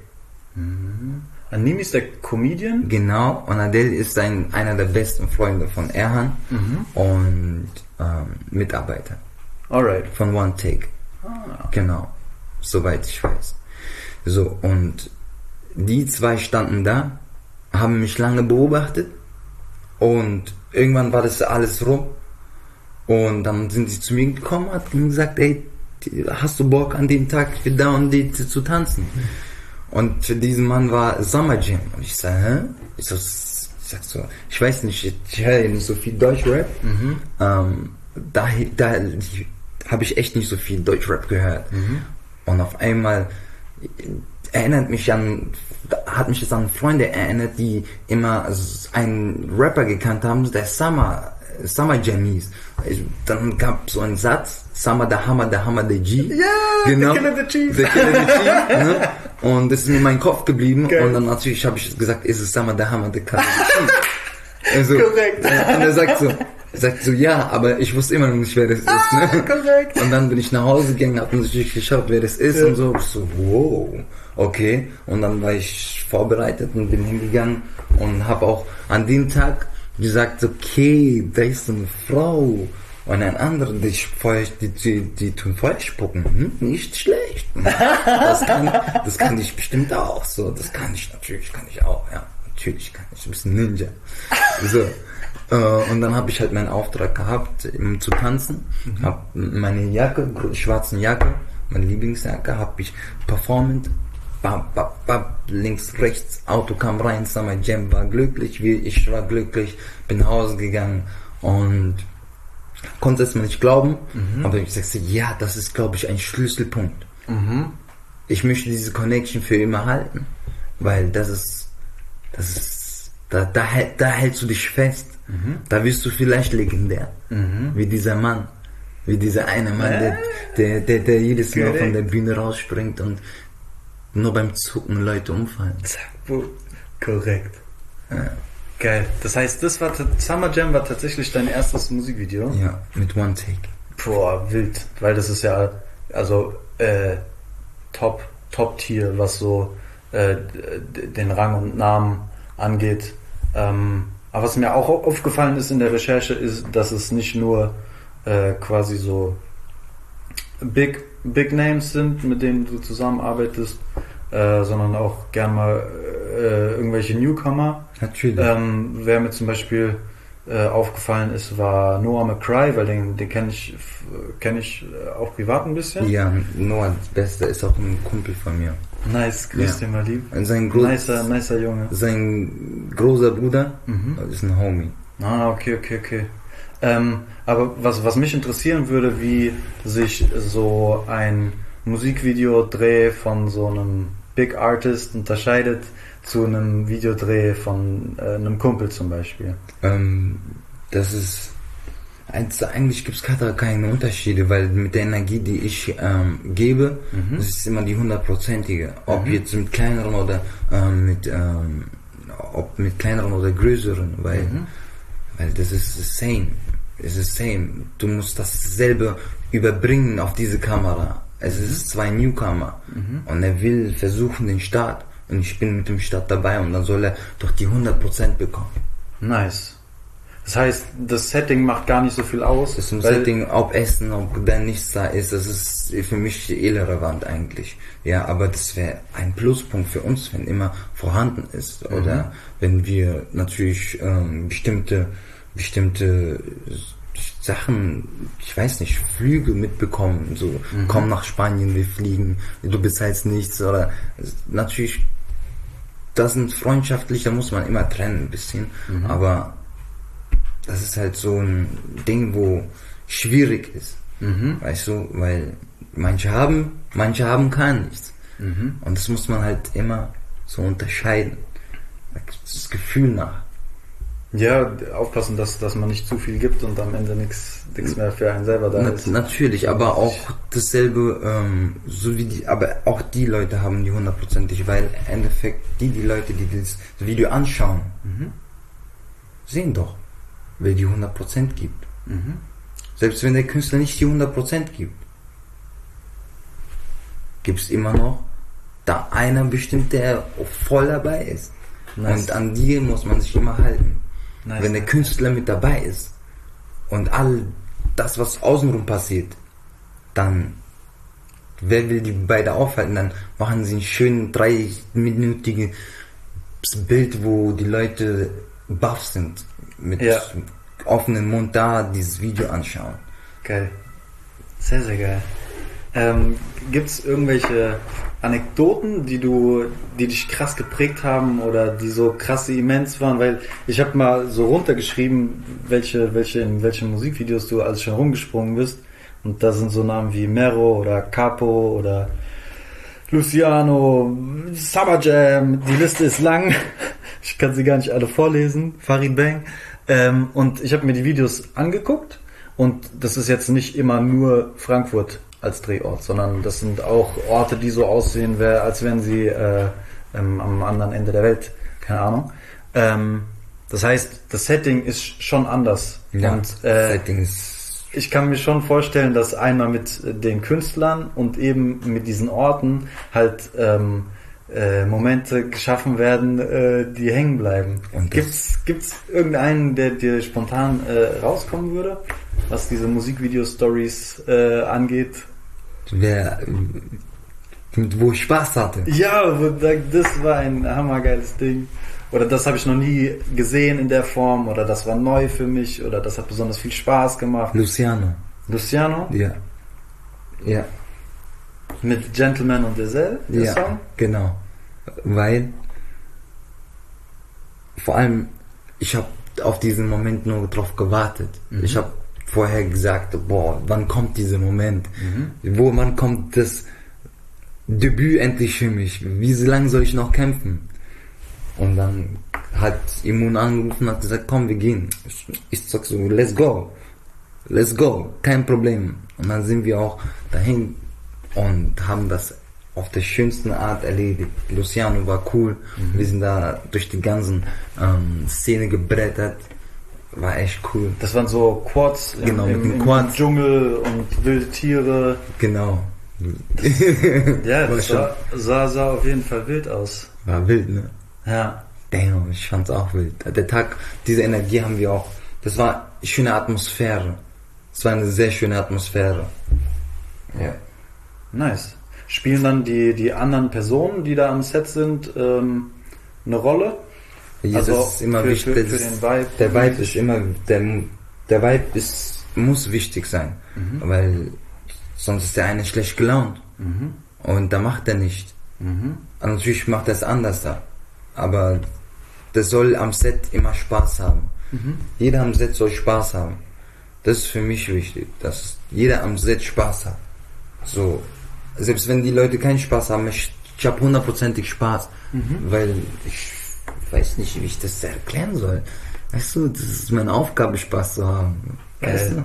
Animi ist der Comedian. Genau, und Adele ist ein, einer der besten Freunde von Erhan Mhm. und ähm, Mitarbeiter Alright. von One Take. Ah. Genau, soweit ich weiß. So, und die zwei standen da, haben mich lange beobachtet und irgendwann war das alles rum und dann sind sie zu mir gekommen und haben gesagt, ey, hast du Bock an dem Tag für da und die zu tanzen? Und für diesen Mann war Summer Jam. Und ich sag, hä? Ich, so, ich sag so, ich weiß nicht, ich, ich höre nicht so viel Deutschrap. Mhm. Ähm, da da habe ich echt nicht so viel Deutschrap gehört. Mhm. Und auf einmal erinnert mich an, hat mich das an Freunde erinnert, die immer einen Rapper gekannt haben, der Summer Summer Jam hieß. Ich, dann gab so einen Satz, Summer the Hammer, the Hammer the G. Ja, genau. The Killer the Chief. The Killer the Chief, ne? Und das ist mir in meinem Kopf geblieben. Geil. Und dann natürlich habe ich gesagt, ist es Summer the Hammer, the Killer the Chief. Also, Korrekt. Und er sagt so, sagt so, ja, aber ich wusste immer noch nicht, wer das ist. Ah, Ne? korrekt. Und dann bin ich nach Hause gegangen, hab natürlich geschaut, wer das ist Ja. und so. Ich so, wow, okay. Und dann war ich vorbereitet und bin hingegangen und habe auch an dem Tag gesagt, okay, da ist so eine Frau. Und ein anderer, die, Feuer, die, die, die tun Feuer spucken. Hm, nicht schlecht. Das kann, das kann ich bestimmt auch. So, das kann ich, natürlich kann ich auch, ja. Natürlich kann ich, ein bisschen Ninja. So. Und dann habe ich halt meinen Auftrag gehabt, um zu tanzen. Mhm. Hab meine Jacke, schwarzen Jacke, meine Lieblingsjacke, habe ich performant, bap, bap, bap, links, rechts, Auto kam rein, Summer Jam war glücklich, ich war glücklich, bin nach Hause gegangen und konnte es mir nicht glauben, mhm. aber ich sagte, ja, das ist, glaube ich, ein Schlüsselpunkt. Mhm. Ich möchte diese Connection für immer halten, weil das ist, das ist, da, da, da hältst du dich fest. Mhm. Da wirst du vielleicht legendär, mhm. wie dieser Mann, wie dieser eine Mann, der, der, der, der jedes Mal von der Bühne rausspringt und nur beim Zucken Leute umfallen. Korrekt. Ja. Geil. Das heißt, das war Summer Jam war tatsächlich dein erstes Musikvideo? Ja, mit One Take. Boah, wild. Weil das ist ja, also, äh, Top, Top-Tier, was so äh, den Rang und Namen angeht. Ähm, aber was mir auch aufgefallen ist in der Recherche, ist, dass es nicht nur äh, quasi so Big, Big Names sind, mit denen du zusammenarbeitest, äh, sondern auch gern mal äh, irgendwelche Newcomer. Natürlich. Ähm, wer mir zum Beispiel äh, aufgefallen ist, war Noah McCry, weil den, den kenne ich, kenn ich auch privat ein bisschen. Ja, Noah, Bester ist auch ein Kumpel von mir. Nice, grüß ja. dir mal lieb. Sein Gro- nicer, nicer Junge. Sein großer Bruder mhm. ist ein Homie. Ah, okay, okay, okay. Ähm, aber was, was mich interessieren würde, wie sich so ein Musikvideodreh von so einem Big Artist unterscheidet zu einem Videodreh von äh, einem Kumpel zum Beispiel. Ähm, das ist eigentlich gibt es keine Unterschiede, weil mit der Energie, die ich ähm, gebe, mhm. das ist immer die hundertprozentige. Ob mhm. jetzt mit kleineren oder ähm, mit ähm, ob mit kleineren oder größeren, weil mhm. weil das ist the same. Es ist same. Du musst dasselbe überbringen auf diese Kamera. Es mhm. ist zwei Newcomer mhm. und er will versuchen den Start und ich bin mit dem Start dabei und dann soll er doch die hundert Prozent bekommen. Nice. Das heißt, das Setting macht gar nicht so viel aus. Das ist Setting, ob Essen, ob da nichts da ist, das ist für mich irrelevant eigentlich. Ja, aber das wäre ein Pluspunkt für uns, wenn immer vorhanden ist. Mhm. Oder wenn wir natürlich ähm, bestimmte, bestimmte Sachen, ich weiß nicht, Flüge mitbekommen. So, mhm. komm nach Spanien, wir fliegen, du bezahlst nichts. Oder natürlich, das sind freundschaftlich, da muss man immer trennen ein bisschen. Mhm. Aber das ist halt so ein Ding, wo schwierig ist, mhm. weißt du, weil manche haben, manche haben gar nichts. Mhm. Und das muss man halt immer so unterscheiden. Das Gefühl nach. Ja, aufpassen, dass, dass man nicht zu viel gibt und am Ende nichts nichts mehr für einen selber da Na, ist. Natürlich, aber auch dasselbe, ähm, so wie die, aber auch die Leute haben die hundertprozentig, weil im Endeffekt die, die Leute, die das Video anschauen, mhm. sehen doch, wer die hundert Prozent gibt. Mhm. Selbst wenn der Künstler nicht die hundert Prozent gibt, gibt es immer noch da einer bestimmt, der voll dabei ist. Nice. Und an die muss man sich immer halten. Nice. Wenn der Künstler mit dabei ist und all das, was außenrum passiert, dann wer will die beide aufhalten? Dann machen sie ein schön dreiminütiges Bild, wo die Leute baff sind, mit ja. offenem Mund da dieses Video anschauen. Geil. Sehr, sehr geil. Ähm, gibt es irgendwelche Anekdoten, die du, die dich krass geprägt haben oder die so krasse immens waren? Weil ich habe mal so runtergeschrieben, welche, welche in welchen Musikvideos du alles schon rumgesprungen bist. Und da sind so Namen wie Mero oder Capo oder Luciano, Summer Jam. Die Liste ist lang. Ich kann sie gar nicht alle vorlesen. Farid Bang. Ähm, und ich habe mir die Videos angeguckt und das ist jetzt nicht immer nur Frankfurt als Drehort, sondern das sind auch Orte, die so aussehen, wär, als wären sie äh, ähm, am anderen Ende der Welt. Keine Ahnung. Ähm, das heißt, das Setting ist schon anders. Ja, und äh, Setting ist... ich kann mir schon vorstellen, dass einmal mit den Künstlern und eben mit diesen Orten halt ähm, äh, Momente geschaffen werden, äh, die hängen bleiben. Und Gibt's gibt's irgendeinen, der dir spontan äh, rauskommen würde, was diese Musikvideo-Stories äh, angeht? Wer, wo ich Spaß hatte. Ja, wo- da- das war ein hammergeiles Ding. Oder das habe ich noch nie gesehen in der Form. Oder das war neu für mich. Oder das hat besonders viel Spaß gemacht. Luciano. Luciano Ja. Ja. mit Gentleman und Desel, der Ja, Song. genau. Weil vor allem ich habe auf diesen Moment nur drauf gewartet. Mhm. Ich habe vorher gesagt, boah, wann kommt dieser Moment? Mhm. Wo, wann kommt das Debüt endlich für mich? Wie lange soll ich noch kämpfen? Und dann hat Immun angerufen und hat gesagt, komm, wir gehen. Ich, ich sag so, let's go. Let's go. Kein Problem. Und dann sind wir auch dahin und haben das auf der schönsten Art erledigt. Luciano war cool. Mhm. Wir sind da durch die ganzen ähm, Szene gebrettert. War echt cool. Das waren so Quads im, Genau, mit im, den im Quads. Dschungel und wilde Tiere. Genau. Ja, War das schon- sah, sah, sah auf jeden Fall wild aus. War wild, ne? Ja. Damn, ich fand's auch wild. Der Tag, diese Energie haben wir auch. Das war eine schöne Atmosphäre. Es war eine sehr schöne Atmosphäre. Ja. Nice. Spielen dann die, die anderen Personen, die da am Set sind, ähm, eine Rolle? Ja, Also das ist immer für- wichtig. für- das für ist, den Vibe. Der Vibe ist immer, der, der Vibe ist, muss wichtig sein. Mhm. Weil sonst ist der eine schlecht gelaunt. Mhm. Und da macht er nicht. Mhm. Und natürlich macht er es anders da. Aber das soll am Set immer Spaß haben. Mhm. Jeder am Set soll Spaß haben. Das ist für mich wichtig, dass jeder am Set Spaß hat. So, selbst wenn die Leute keinen Spaß haben, ich, ich habe hundertprozentig Spaß, Mhm. weil ich weiß nicht, wie ich das erklären soll. Weißt du, das ist meine Aufgabe, Spaß zu haben. Weißt Geil.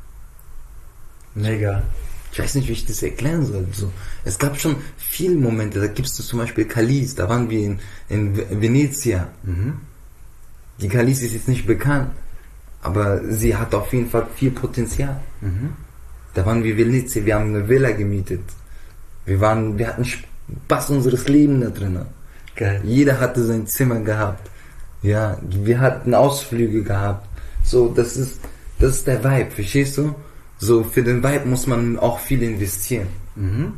du? Mega. Ich weiß nicht, wie ich das erklären soll. So, es gab schon viele Momente, da gibst du zum Beispiel Kalis, da waren wir in, in Venezia. Mhm. Die Kalis ist jetzt nicht bekannt, aber sie hat auf jeden Fall viel Potenzial. Mhm. Da waren wir in Venezia, wir haben eine Villa gemietet. Wir waren, wir hatten Spaß unseres Lebens da drinnen. Geil. Jeder hatte sein Zimmer gehabt. Ja, wir hatten Ausflüge gehabt. So, das ist, das ist der Vibe, verstehst du? So, für den Vibe muss man auch viel investieren. Mhm.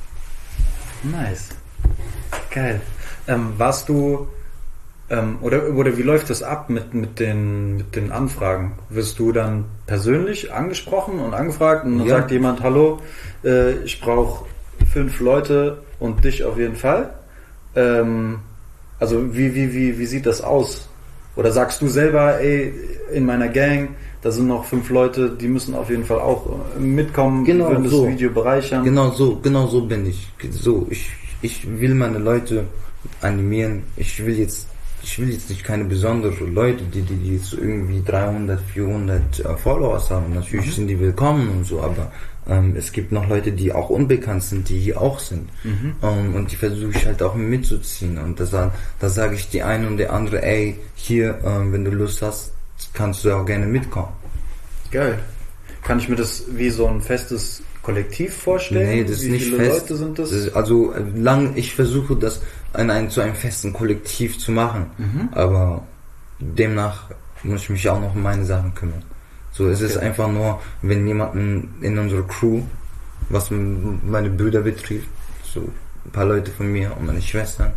Nice. Geil. Ähm, warst du, ähm, oder, oder wie läuft das ab mit, mit, den, mit den Anfragen? Wirst du dann persönlich angesprochen und angefragt und dann Ja. sagt jemand, hallo, äh, ich brauche fünf Leute und dich auf jeden Fall? Ähm, also wie, wie, wie, wie sieht das aus? Oder sagst du selber, ey, in meiner Gang, da sind noch fünf Leute, die müssen auf jeden Fall auch äh, mitkommen, Genau, die würden so. das Video bereichern? Genau so, genau so bin ich. So, ich, ich will meine Leute animieren. Ich will jetzt, ich will jetzt nicht keine besonderen Leute, die, die, die jetzt irgendwie dreihundert, vierhundert äh, Followers haben. Natürlich Mhm. sind die willkommen und so, aber ähm, es gibt noch Leute, die auch unbekannt sind, die hier auch sind. Mhm. Ähm, und die versuche ich halt auch mitzuziehen. Und da, sa- da sage ich die eine und der andere, ey, hier, ähm, wenn du Lust hast, kannst du auch gerne mitkommen. Geil. Kann ich mir das wie so ein festes Kollektiv vorstellen? Nee, das ist Wie nicht viele fest. Leute sind das? Das ist also äh, lang, ich versuche das an ein, zu einem festen Kollektiv zu machen, Mhm. aber demnach muss ich mich auch noch um meine Sachen kümmern. So, es ist Okay. einfach nur, wenn jemanden in unserer Crew, was m- meine Brüder betrifft, so ein paar Leute von mir und meine Schwestern,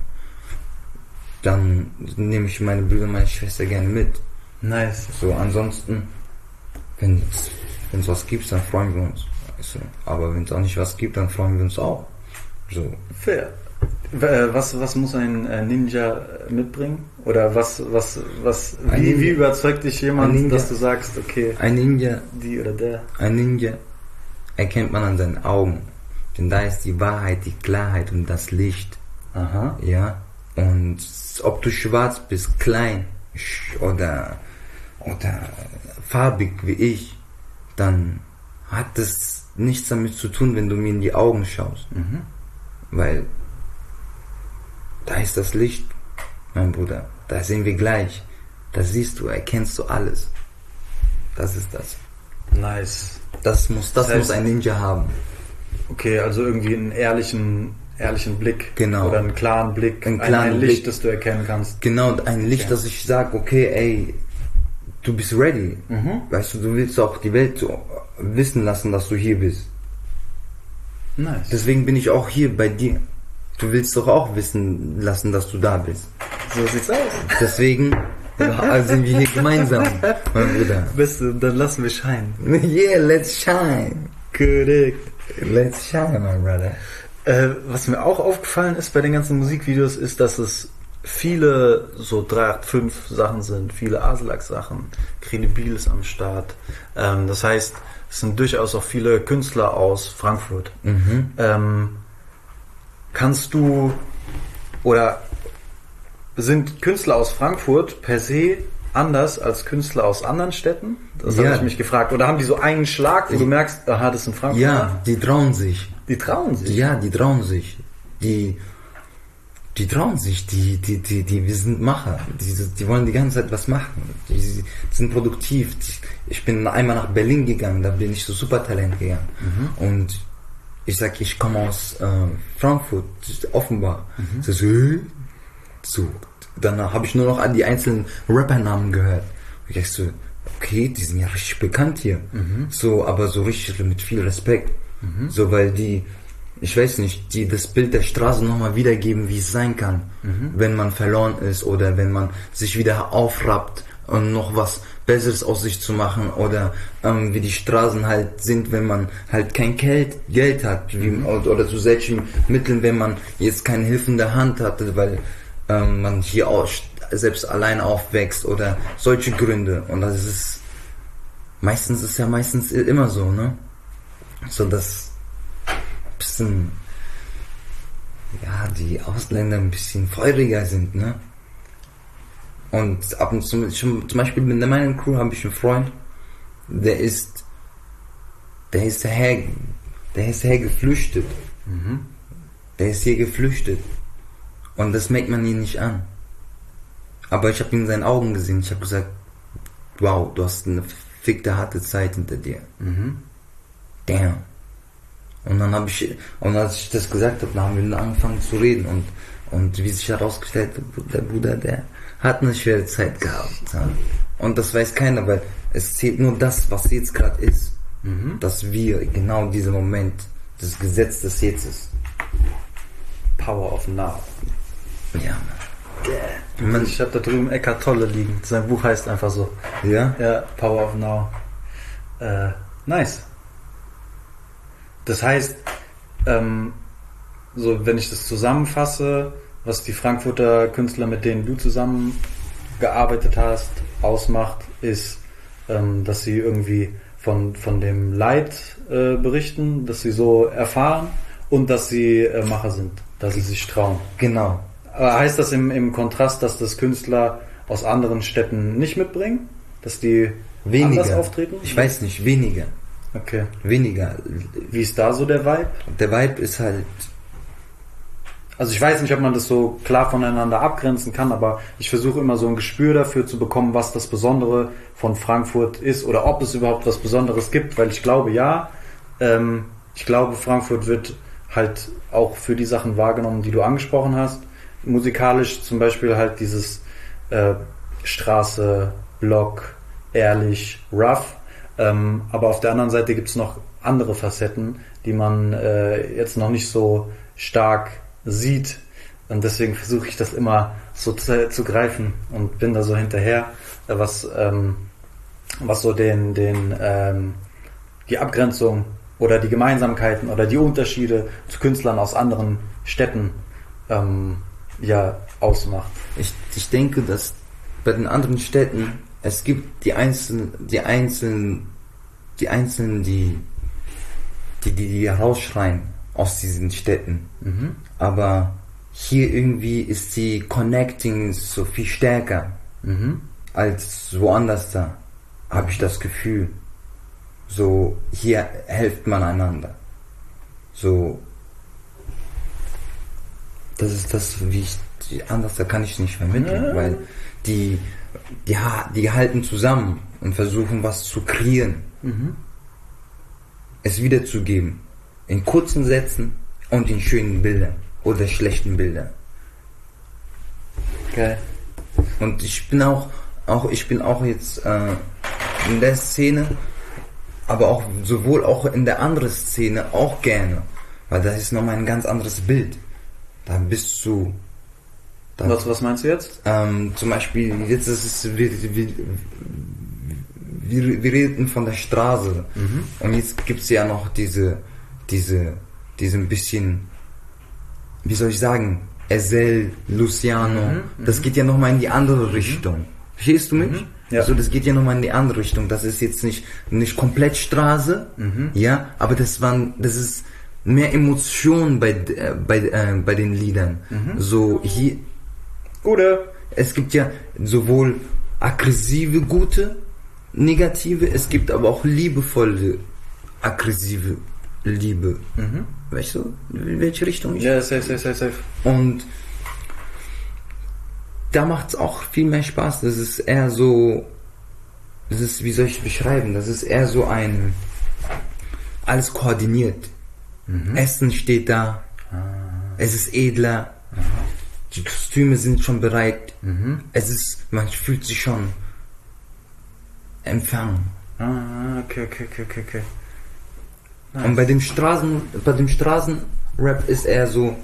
dann nehme ich meine Brüder und meine Schwester gerne mit. Nice. So, ansonsten, wenn es was gibt, dann freuen wir uns. Also, aber wenn es auch nicht was gibt, dann freuen wir uns auch. So. Fair. W- äh, Was, was muss ein äh, Ninja mitbringen? Oder was, was, was, Ein wie, Ninja. wie überzeugt dich jemand, Ein Ninja. dass du sagst, okay, Ein Ninja, die oder der? ein Ninja erkennt man an seinen Augen. Denn da ist die Wahrheit, die Klarheit und das Licht. Aha. Ja. Und ob du schwarz bist, klein sch- oder oder farbig wie ich, dann hat das nichts damit zu tun, wenn du mir in die Augen schaust. Mhm. Weil da ist das Licht, mein Bruder. Da sehen wir gleich. Da siehst du, erkennst du alles. Das ist das. Nice. Das muss, das, Das heißt- muss ein Ninja haben. Okay, also irgendwie einen ehrlichen, ehrlichen Blick. Genau. Oder einen klaren Blick. Einen ein, klaren ein Licht, Blick. das du erkennen kannst. Genau, ein Licht, Ja. dass ich sage, okay, ey, du bist ready. Mhm. Weißt du, du willst auch die Welt so wissen lassen, dass du hier bist. Nice. Deswegen bin ich auch hier bei dir. Du willst doch auch wissen lassen, dass du da bist. So sieht's aus. Deswegen ja, sind wir hier gemeinsam, mein Bruder. Bist du, dann lassen wir scheinen. Yeah, let's shine. Correct. Let's shine, my brother. Äh, was mir auch aufgefallen ist bei den ganzen Musikvideos, ist, dass es viele so drei acht fünf Sachen sind, viele Aslak-Sachen, Credibil ist am Start. Ähm, das heißt, es sind durchaus auch viele Künstler aus Frankfurt. Mhm. Ähm, kannst du oder sind Künstler aus Frankfurt per se anders als Künstler aus anderen Städten? Das Ja. habe ich mich gefragt. Oder haben die so einen Schlag, wo du merkst, aha, das sind Frankfurter? Ja, die trauen sich. Die trauen sich. Ja, die trauen sich. Die, die trauen sich. Die, die, die, die, wir sind Macher. Die, die wollen die ganze Zeit was machen. Die, die sind produktiv. Die, ich bin einmal nach Berlin gegangen, da bin ich so Supertalent gegangen. Mhm. Und ich sag, ich komme aus äh, Frankfurt, offenbar. Mhm. So, so, äh, so. Dann habe ich nur noch an die einzelnen Rappernamen gehört. Und ich so, okay, die sind ja richtig bekannt hier. Mhm. So, aber so richtig mit viel Respekt. Mhm. So, weil die, ich weiß nicht, die das Bild der Straße nochmal wiedergeben, wie es sein kann, Mhm. wenn man verloren ist oder wenn man sich wieder aufrappt und noch was Besseres aus sich zu machen oder ähm, wie die Straßen halt sind, wenn man halt kein Geld, Geld hat wie, Mhm. oder, oder zu solchen Mitteln, wenn man jetzt keine Hilfe in der Hand hatte, weil ähm, man hier auch selbst allein aufwächst oder solche Gründe. Und das ist meistens ist ja meistens immer so, ne? So dass bisschen ja die Ausländer ein bisschen feuriger sind, ne? Und ab und zu, zum Beispiel mit meiner Crew habe ich einen Freund, der ist der ist daher der ist daher geflüchtet. Mhm. Der ist hier geflüchtet. Und das merkt man ihn nicht an. Aber ich habe ihn in seinen Augen gesehen. Ich habe gesagt, wow, du hast eine fickte harte Zeit hinter dir. Mhm. Damn. Und dann habe ich, und als ich das gesagt habe, dann haben wir angefangen zu reden. Und, und wie sich herausgestellt hat, der Bruder, der hat eine schwere Zeit gehabt. Ja. Und das weiß keiner, weil es zählt nur das, was jetzt gerade ist. Mhm. Dass wir genau dieser Moment, das Gesetz des Jetzt ist. Power of Now. Ja, Man, Man- ich habe da drüben Eckhart Tolle liegen. Sein Buch heißt einfach so. Mann. Ja? Ja, Power of Now. Äh, nice. Das heißt, ähm, so wenn ich das zusammenfasse, was die Frankfurter Künstler, mit denen du zusammengearbeitet hast, ausmacht, ist, ähm, dass sie irgendwie von, von dem Leid äh, berichten, dass sie so erfahren und dass sie äh, Macher sind, dass sie sich trauen. Genau. Aber heißt das im, im Kontrast, dass das Künstler aus anderen Städten nicht mitbringen? Dass die anders Weniger. auftreten? Ich weiß nicht, weniger. Okay. Weniger. Wie ist da so der Vibe? Der Vibe ist halt, Also ich weiß nicht, ob man das so klar voneinander abgrenzen kann, aber ich versuche immer so ein Gespür dafür zu bekommen, was das Besondere von Frankfurt ist oder ob es überhaupt was Besonderes gibt, weil ich glaube, ja, ähm, ich glaube, Frankfurt wird halt auch für die Sachen wahrgenommen, die du angesprochen hast. Musikalisch zum Beispiel halt dieses äh, Straße, Block, ehrlich, rough. Ähm, aber auf der anderen Seite gibt es noch andere Facetten, die man äh, jetzt noch nicht so stark sieht. Und deswegen versuche ich das immer so zu, zu greifen und bin da so hinterher, äh, was, ähm, was so den, den, ähm, die Abgrenzung oder die Gemeinsamkeiten oder die Unterschiede zu Künstlern aus anderen Städten ähm, ja ausmacht. ich, ich denke, dass bei den anderen Städten, es gibt die einzelnen, die einzelnen, die einzelnen, die, die, die, die herausschreien aus diesen Städten. Mhm. Aber hier irgendwie ist die Connecting so viel stärker. Mhm. als woanders da, habe ich das Gefühl. So, hier hilft man einander. So, das ist das, wie ich, anders, da kann ich nicht vermitteln, ja. Weil die, die, die halten zusammen und versuchen was zu kreieren. Mhm. Es wiederzugeben. In kurzen Sätzen und in schönen Bildern oder schlechten Bildern. Geil. Und ich bin auch, auch ich bin auch jetzt äh, in der Szene, aber auch sowohl auch in der anderen Szene auch gerne, weil das ist nochmal ein ganz anderes Bild. Da bist du. Da, was, was meinst du jetzt? Ähm, zum Beispiel jetzt ist es wir, wir, wir, wir reden von der Straße, mhm. Und jetzt gibt's ja noch diese diese diese ein bisschen, wie soll ich sagen, Ezel, Luciano, mhm, das geht ja nochmal in die andere Richtung. Verstehst du mich? Mhm, ja. Also das geht ja nochmal in die andere Richtung. Das ist jetzt nicht, nicht komplett Straße, mhm. Ja, aber das waren, das ist mehr Emotion bei, äh, bei, äh, bei den Liedern. Mhm. So hier, Gute. Es gibt ja sowohl aggressive, gute, negative, es gibt aber auch liebevolle, aggressive Liebe. Mhm. Weißt du, in welche Richtung ich? Ja, safe, safe, safe, safe. Und da macht es auch viel mehr Spaß. Das ist eher so, das ist, wie soll ich beschreiben? Das ist eher so ein, alles koordiniert. Mhm. Essen steht da, ah. Es ist edler, aha. Die Kostüme sind schon bereit, mhm. Es ist, man fühlt sich schon empfangen. Ah, okay, okay, okay, okay, okay. Nice. Und bei dem Straßen, bei dem Straßenrap ist eher so,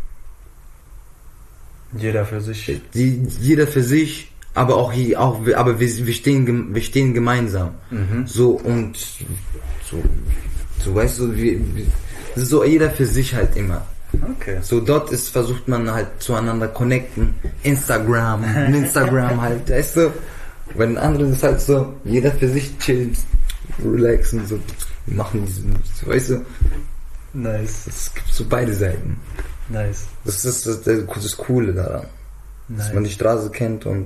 jeder für sich. Die, jeder für sich, aber auch hier, auch, aber wir, wir stehen, wir stehen gemeinsam. Mhm. So und so, so weißt du, wir, das ist so jeder für sich halt immer. Okay. So dort ist, versucht man halt zueinander connecten. Instagram, Instagram halt, weißt du. Bei den anderen ist halt so, jeder für sich chillt, relaxen, so machen diesen, so, weißt du. Nice. Es gibt so beide Seiten. Nice. Das ist das, das, das Coole daran. Nice. Dass man die Straße kennt und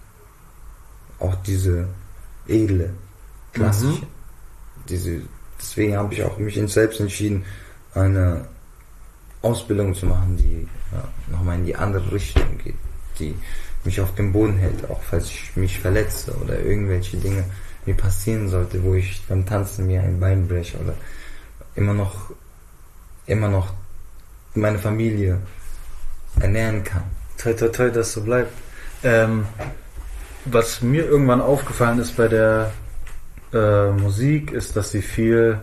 auch diese edle, klassische. Mhm. Diese, deswegen habe ich auch mich selbst entschieden, eine Ausbildung zu machen, die ja, nochmal in die andere Richtung geht, die mich auf dem Boden hält, auch falls ich mich verletze oder irgendwelche Dinge mir passieren sollte, wo ich beim Tanzen mir ein Bein breche oder immer noch immer noch meine Familie ernähren kann. Toi, toi, toi, dass so bleibt. Ähm, was mir irgendwann aufgefallen ist bei der äh, Musik, ist, dass sie viel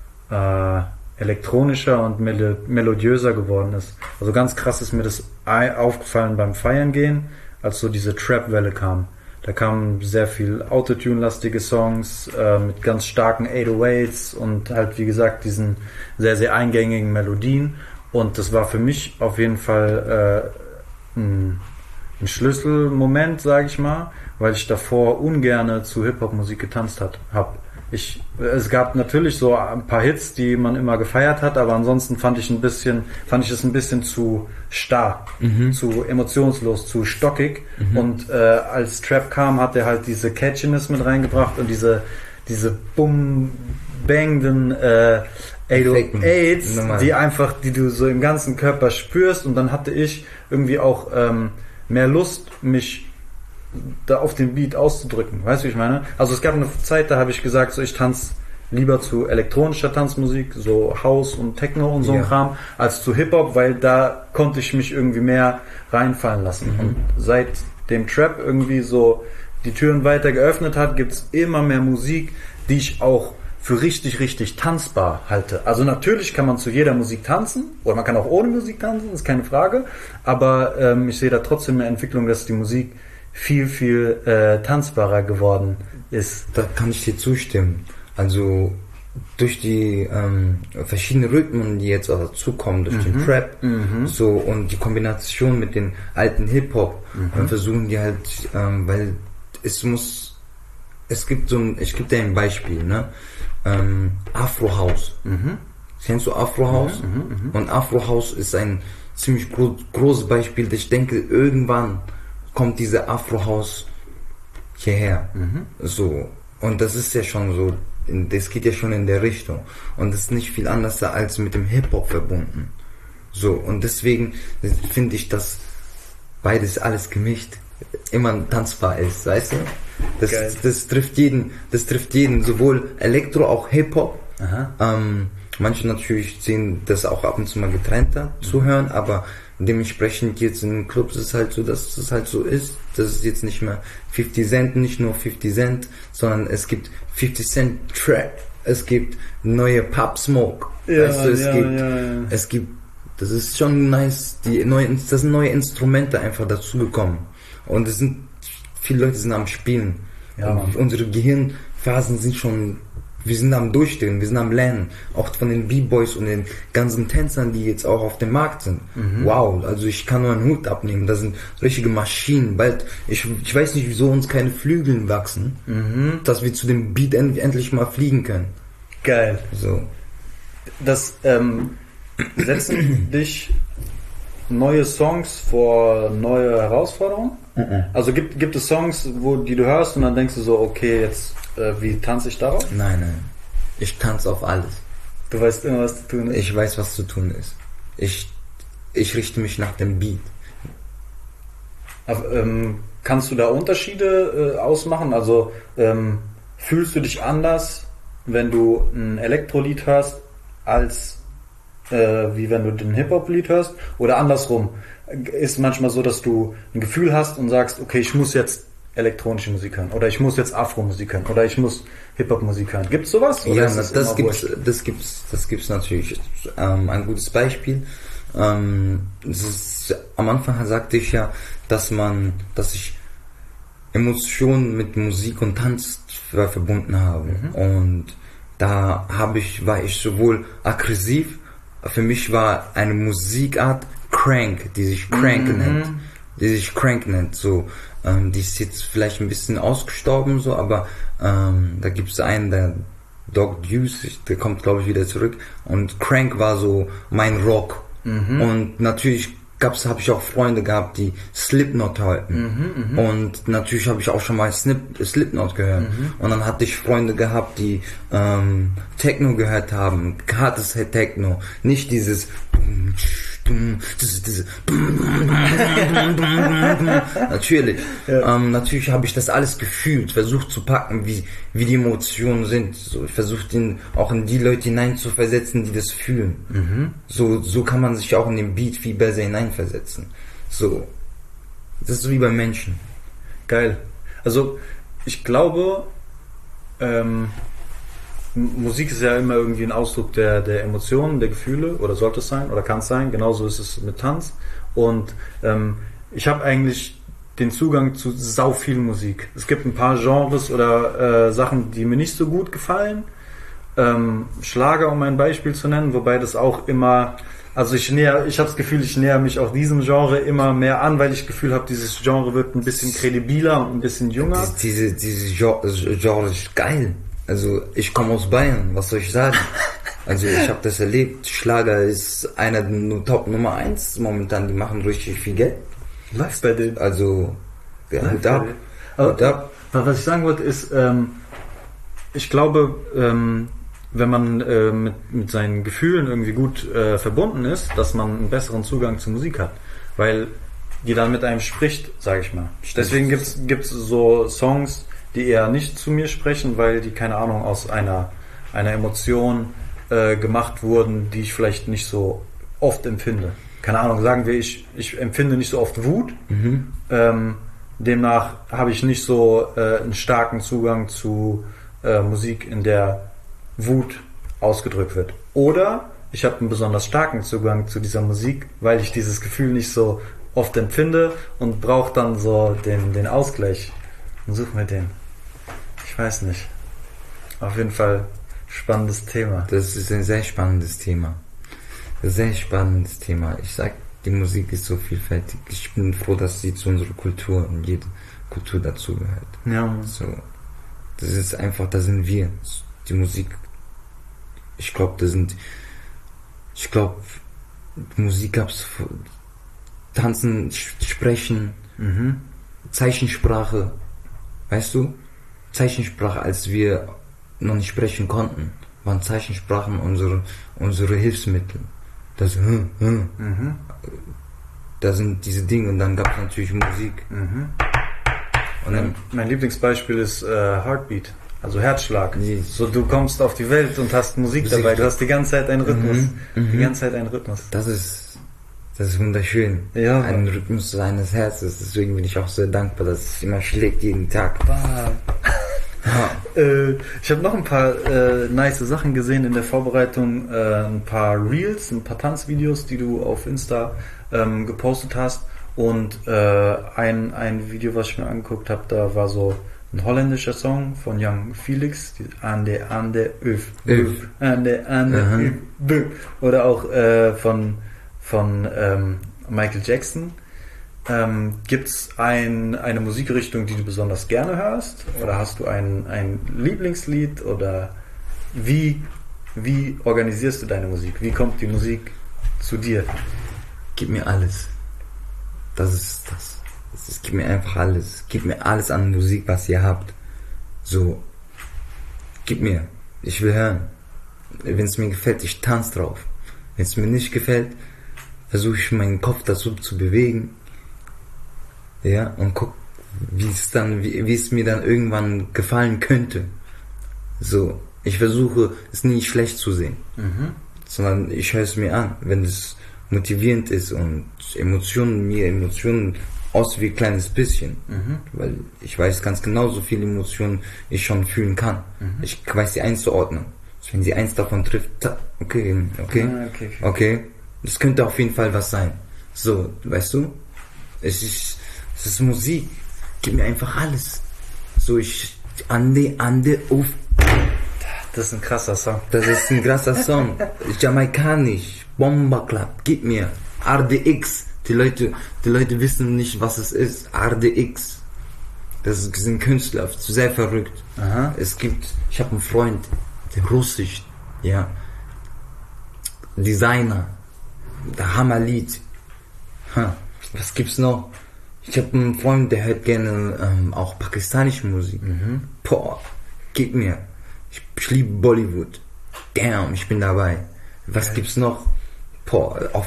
äh, elektronischer und mel- melodiöser geworden ist. Also ganz krass ist mir das aufgefallen beim Feiern gehen, als so diese Trap-Welle kam. Da kamen sehr viel Autotune-lastige Songs äh, mit ganz starken acht null achts und halt, wie gesagt, diesen sehr, sehr eingängigen Melodien. Und das war für mich auf jeden Fall äh, ein, ein Schlüsselmoment, sage ich mal, weil ich davor ungerne zu Hip-Hop-Musik getanzt hat, hab. Ich, es gab natürlich so ein paar Hits, die man immer gefeiert hat, aber ansonsten fand ich ein bisschen, fand ich es ein bisschen zu starr, mhm. zu emotionslos, zu stockig. Mhm. Und äh, als Trap kam, hat er halt diese Catchiness mit reingebracht und diese diese bumm bangenden äh, acht null achts, die einfach, die du so im ganzen Körper spürst. Und dann hatte ich irgendwie auch ähm, mehr Lust, mich da auf den Beat auszudrücken. Weißt du, wie ich meine? Also es gab eine Zeit, da habe ich gesagt, so ich tanze lieber zu elektronischer Tanzmusik, so House und Techno und so ja. ein Kram, als zu Hip-Hop, weil da konnte ich mich irgendwie mehr reinfallen lassen. Mhm. Und seit dem Trap irgendwie so die Türen weiter geöffnet hat, gibt's immer mehr Musik, die ich auch für richtig, richtig tanzbar halte. Also natürlich kann man zu jeder Musik tanzen, oder man kann auch ohne Musik tanzen, ist keine Frage, aber ähm, ich sehe da trotzdem eine Entwicklung, dass die Musik viel, viel äh, tanzbarer geworden ist. Da kann ich dir zustimmen. Also durch die ähm, verschiedenen Rhythmen, die jetzt auch dazukommen, durch mhm. den Trap, mhm. so und die Kombination mit den alten Hip-Hop, mhm. versuchen die halt, ähm, weil es muss, es gibt so ein, ich gebe dir ein Beispiel, ne? Ähm, Afro House. Mhm. Kennst du Afro House? Mhm, und Afro House ist ein ziemlich gro- großes Beispiel. Ich denke, irgendwann kommt diese Afro House hierher. Mhm. So. Und das ist ja schon so, das geht ja schon in der Richtung. Und das ist nicht viel anders als mit dem Hip-Hop verbunden. So, und deswegen finde ich, dass beides alles gemischt immer tanzbar ist, weißt du? Das, das, das trifft jeden, das trifft jeden, sowohl Elektro, auch Hip-Hop. Ähm, manche natürlich sehen das auch ab und zu mal getrennter mhm. zu hören, aber dementsprechend jetzt in den Clubs ist es halt so, dass es halt so ist. Das ist jetzt nicht mehr fifty Cent, nicht nur fifty Cent, sondern es gibt fifty Cent Trap, es gibt neue Pop Smoke, ja, weißt du, es ja, gibt, ja, ja. es gibt, das ist schon nice, die neuen, das sind neue Instrumente einfach dazugekommen und es sind, viele Leute sind am Spielen. Ja, und unsere Gehirnphasen sind schon, wir sind am Durchdrehen, wir sind am Lernen. Auch von den B-Boys und den ganzen Tänzern, die jetzt auch auf dem Markt sind. Mhm. Wow, also ich kann nur einen Hut abnehmen. Das sind richtige Maschinen. Bald, ich, ich weiß nicht, wieso uns keine Flügel wachsen, mhm. dass wir zu dem Beat end, endlich mal fliegen können. Geil. So. Das ähm, setzen dich neue Songs vor neue Herausforderungen? Mhm. Also gibt, gibt es Songs, wo die du hörst und dann denkst du so, okay, jetzt äh, wie tanze ich darauf? Nein, nein. Ich tanze auf alles. Du weißt immer, was zu tun ist? Ich weiß, was zu tun ist. Ich, ich richte mich nach dem Beat. Aber, ähm, kannst du da Unterschiede äh, ausmachen? Also ähm, fühlst du dich anders, wenn du ein Elektrolied hörst, als äh, wie wenn du den Hip-Hop-Lied hörst? Oder andersrum? Ist manchmal so, dass du ein Gefühl hast und sagst, okay, ich muss jetzt elektronische Musik hören oder ich muss jetzt Afro-Musik hören oder ich muss Hip-Hop-Musik hören. Gibt's sowas? Oder ja, das, das gibt's, das gibt's, das gibt's natürlich. Ähm, ein gutes Beispiel. Ähm, das ist, am Anfang sagte ich ja, dass man, dass ich Emotionen mit Musik und Tanz verbunden habe. Mhm. Und da habe ich, war ich sowohl aggressiv. Für mich war eine Musikart Crank, die sich Crank mhm. nennt, die sich Crank nennt. So, ähm, die ist jetzt vielleicht ein bisschen ausgestorben, so, aber ähm, da gibt es einen, der Dog Deuce, der kommt glaube ich wieder zurück. Und Crank war so mein Rock. Mhm. Und natürlich gab's, habe ich auch Freunde gehabt, die Slipknot hörten. Mhm, und natürlich habe ich auch schon mal Snip, Slipknot gehört. Mhm. Und dann hatte ich Freunde gehabt, die ähm, Techno gehört haben, hartes Techno, nicht dieses natürlich, ja. ähm, natürlich habe ich das alles gefühlt, versucht zu packen, wie wie die Emotionen sind. So, ich versuche den auch in die Leute hinein zu versetzen, die das fühlen. Mhm. So so kann man sich auch in den Beat viel besser hineinversetzen. So, das ist so wie bei Menschen. Geil. Also ich glaube, ähm, Musik ist ja immer irgendwie ein Ausdruck der, der Emotionen, der Gefühle, oder sollte es sein, oder kann es sein, genauso ist es mit Tanz. Und ähm, ich habe eigentlich den Zugang zu sau viel Musik. Es gibt ein paar Genres oder äh, Sachen, die mir nicht so gut gefallen. Ähm, Schlager, um ein Beispiel zu nennen, wobei das auch immer, also ich näher, ich habe das Gefühl, ich näher mich auch diesem Genre immer mehr an, weil ich das Gefühl habe, dieses Genre wird ein bisschen kredibiler und ein bisschen jünger. Diese, diese Genre ist geil. Also ich komme aus Bayern, was soll ich sagen? Also ich habe das erlebt. Schlager ist einer der Top Nummer eins momentan. Die machen richtig viel Geld. Was bei denen? Also ja, Hut ab. Hut ab. Was ich sagen wollte ist, ähm, ich glaube, ähm, wenn man äh, mit, mit seinen Gefühlen irgendwie gut äh, verbunden ist, dass man einen besseren Zugang zur Musik hat, weil die dann mit einem spricht, sage ich mal. Deswegen gibt's gibt's so Songs, die eher nicht zu mir sprechen, weil die, keine Ahnung, aus einer, einer Emotion äh, gemacht wurden, die ich vielleicht nicht so oft empfinde. Keine Ahnung, sagen wir, ich, ich empfinde nicht so oft Wut. Mhm. Ähm, demnach habe ich nicht so äh, einen starken Zugang zu äh, Musik, in der Wut ausgedrückt wird. Oder ich habe einen besonders starken Zugang zu dieser Musik, weil ich dieses Gefühl nicht so oft empfinde und brauche dann so den, den Ausgleich. Und such mir den. Ich weiß nicht. Auf jeden Fall spannendes Thema. Das ist ein sehr spannendes Thema. Sehr spannendes Thema. Ich sag, die Musik ist so vielfältig. Ich bin froh, dass sie zu unserer Kultur und jede Kultur dazugehört. Ja. So, das ist einfach, da sind wir. Die Musik. Ich glaube, da sind. Ich glaube, Musik gab's. Tanzen, Sprechen, mhm. Zeichensprache. Weißt du? Zeichensprache, als wir noch nicht sprechen konnten, waren Zeichensprachen unsere, unsere Hilfsmittel. Das, hm, hm. Mhm. Da sind diese Dinge und dann gab es natürlich Musik. Mhm. Und dann, mein Lieblingsbeispiel ist äh, Heartbeat, also Herzschlag. Nee. So, du kommst auf die Welt und hast Musik, Musik dabei, du hast die ganze Zeit einen Rhythmus. Mhm. Die ganze Zeit einen Rhythmus. Das ist, das ist wunderschön. Ja. Ein Rhythmus seines Herzens, deswegen bin ich auch sehr dankbar, dass es immer schlägt jeden Tag. Ah. Ja. äh, ich habe noch ein paar äh, nice Sachen gesehen in der Vorbereitung, äh, ein paar Reels, ein paar Tanzvideos, die du auf Insta ähm, gepostet hast. Und äh, ein, ein Video, was ich mir angeguckt habe, da war so ein holländischer Song von Young Felix, die Ande Ande Öf Öf Ande Ande Öf. Oder auch äh, von von ähm, Michael Jackson. Ähm, gibt's ein, eine Musikrichtung, die du besonders gerne hörst? Oder hast du ein, ein Lieblingslied? Oder wie, wie organisierst du deine Musik? Wie kommt die Musik zu dir? Gib mir alles. Das ist das. das ist, gib mir einfach alles. Gib mir alles an Musik, was ihr habt. So. Gib mir. Ich will hören. Wenn es mir gefällt, ich tanze drauf. Wenn es mir nicht gefällt, versuche ich meinen Kopf dazu zu bewegen. Ja, und guck, wie es dann, wie, wie es mir dann irgendwann gefallen könnte. So. Ich versuche, es nie schlecht zu sehen. Mhm. Sondern ich höre es mir an. Wenn es motivierend ist und Emotionen, mir Emotionen aus wie ein kleines bisschen, mhm. weil ich weiß ganz genau, so viele Emotionen ich schon fühlen kann. Mhm. Ich weiß sie einzuordnen. Also wenn sie eins davon trifft, okay, okay, ah, okay, okay, okay, das könnte auf jeden Fall was sein. So, weißt du, es ist, es ist Musik, gib mir einfach alles. So, ich, Ande, Ande, auf. Das ist ein krasser Song. Das ist ein krasser Song. Jamaikanisch. Bomba Club, gib mir R D X. Die Leute, die Leute wissen nicht, was es ist. R D X. Das sind Künstler, sehr verrückt. Aha. Es gibt, ich habe einen Freund, der Russisch, ja, Designer, der Hammerlied. Ha. Was gibt's noch? Ich habe einen Freund, der hört gerne ähm, auch pakistanische Musik. Mhm. Boah, gib mir. Ich, ich liebe Bollywood. Damn, ich bin dabei. Was okay. gibt's noch? Boah, auf,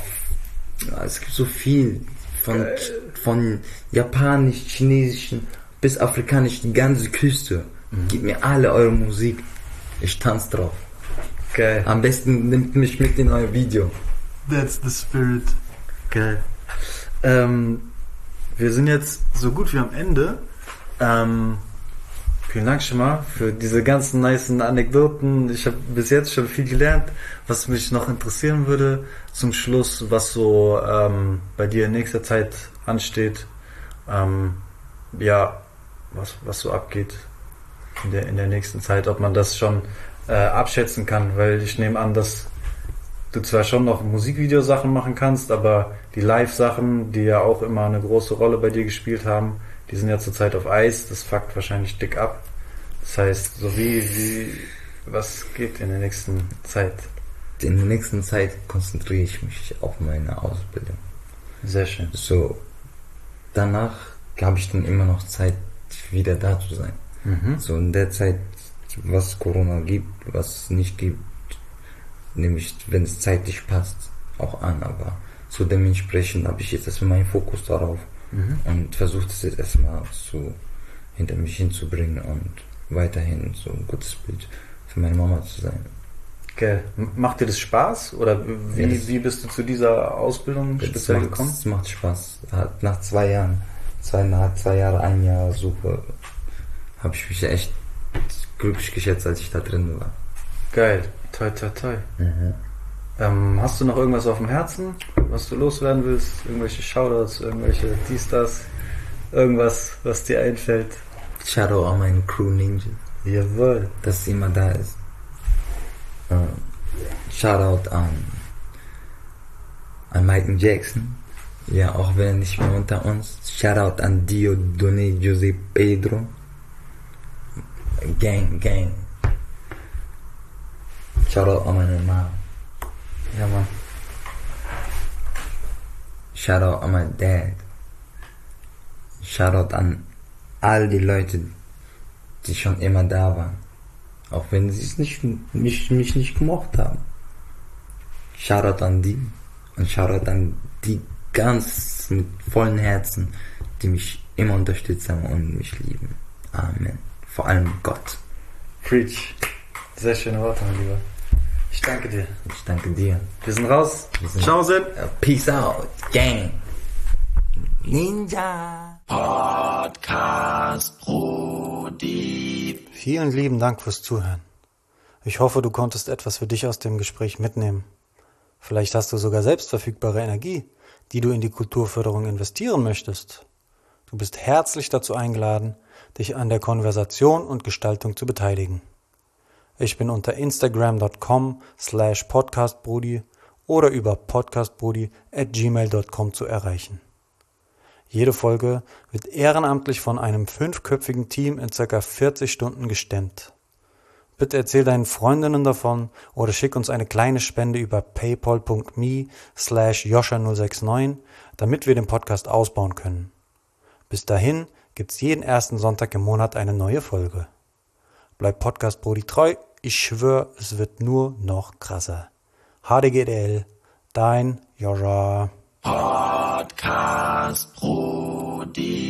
es gibt so viel von, äh. von japanisch, chinesischen bis afrikanisch, die ganze Küste. Mhm. Gib mir alle eure Musik. Ich tanze drauf. Geil. Am besten nimmt mich mit in euer Video. That's the spirit. Geil. Ähm, wir sind jetzt so gut wie am Ende. Ähm, vielen Dank schon mal für diese ganzen nicen Anekdoten. Ich habe bis jetzt schon viel gelernt. Was mich noch interessieren würde zum Schluss, was so ähm, bei dir in nächster Zeit ansteht. Ähm, ja, was, was so abgeht in der, in der nächsten Zeit. Ob man das schon äh, abschätzen kann. Weil ich nehme an, dass du zwar schon noch Musikvideosachen machen kannst, aber die Live-Sachen, die ja auch immer eine große Rolle bei dir gespielt haben, die sind ja zurzeit auf Eis, das fuckt wahrscheinlich dick ab. Das heißt, so wie, wie, was geht in der nächsten Zeit? In der nächsten Zeit konzentriere ich mich auf meine Ausbildung. Sehr schön. So, danach habe ich dann immer noch Zeit, wieder da zu sein. Mhm. So in der Zeit, was Corona gibt, was es nicht gibt, nehme ich, wenn es zeitlich passt, auch an. Aber so dementsprechend habe ich jetzt erstmal meinen Fokus darauf. Mhm. Und versucht es jetzt erstmal so hinter mich hinzubringen und weiterhin so ein gutes Bild für meine Mama zu sein. Okay. Macht dir das Spaß? Oder wie, ja, das, wie bist du zu dieser Ausbildung speziell macht, gekommen? Es macht Spaß. Nach zwei Jahren, zwei, nach zwei Jahre, ein Jahr Suche, habe ich mich echt glücklich geschätzt, als ich da drin war. Geil. Toi, toi, toi. Mhm. Ähm, hast du noch irgendwas auf dem Herzen, was du loswerden willst? Irgendwelche Shoutouts, irgendwelche dies, das, irgendwas, was dir einfällt? Shoutout an meine Crew Ninja. Jawohl. Dass sie immer da ist. Ähm, Shoutout an, an Michael Jackson. Ja, auch wenn er nicht mehr unter uns. Shoutout an Dieudonné José Pedro. Gang, gang. Shoutout an meine Mom. Ja, Mann. Shoutout an mein Dad. Shoutout an all die Leute, die schon immer da waren. Auch wenn sie es nicht, mich, mich nicht gemocht haben. Shoutout an die und Shoutout an die ganz mit vollen Herzen, die mich immer unterstützt haben und mich lieben. Amen. Vor allem Gott. Preach. Sehr schöne Worte, mein Lieber. Ich danke dir. Ich danke dir. Wir sind raus. Wir sind Ciao, Sim. Peace out, Gang. Ninja. Podcast Brudi. Vielen lieben Dank fürs Zuhören. Ich hoffe, du konntest etwas für dich aus dem Gespräch mitnehmen. Vielleicht hast du sogar selbst verfügbare Energie, die du in die Kulturförderung investieren möchtest. Du bist herzlich dazu eingeladen, dich an der Konversation und Gestaltung zu beteiligen. Ich bin unter instagram dot com slash podcastbrudi oder über podcastbrudi at gmail dot com zu erreichen. Jede Folge wird ehrenamtlich von einem fünfköpfigen Team in ca. vierzig Stunden gestemmt. Bitte erzähl deinen Freundinnen davon oder schick uns eine kleine Spende über paypal dot me slash joscha null sechs neun, damit wir den Podcast ausbauen können. Bis dahin gibt's jeden ersten Sonntag im Monat eine neue Folge. Bleib Podcast Brudi treu, ich schwör, es wird nur noch krasser. H D G D L, dein Joscha. Podcast Brudi.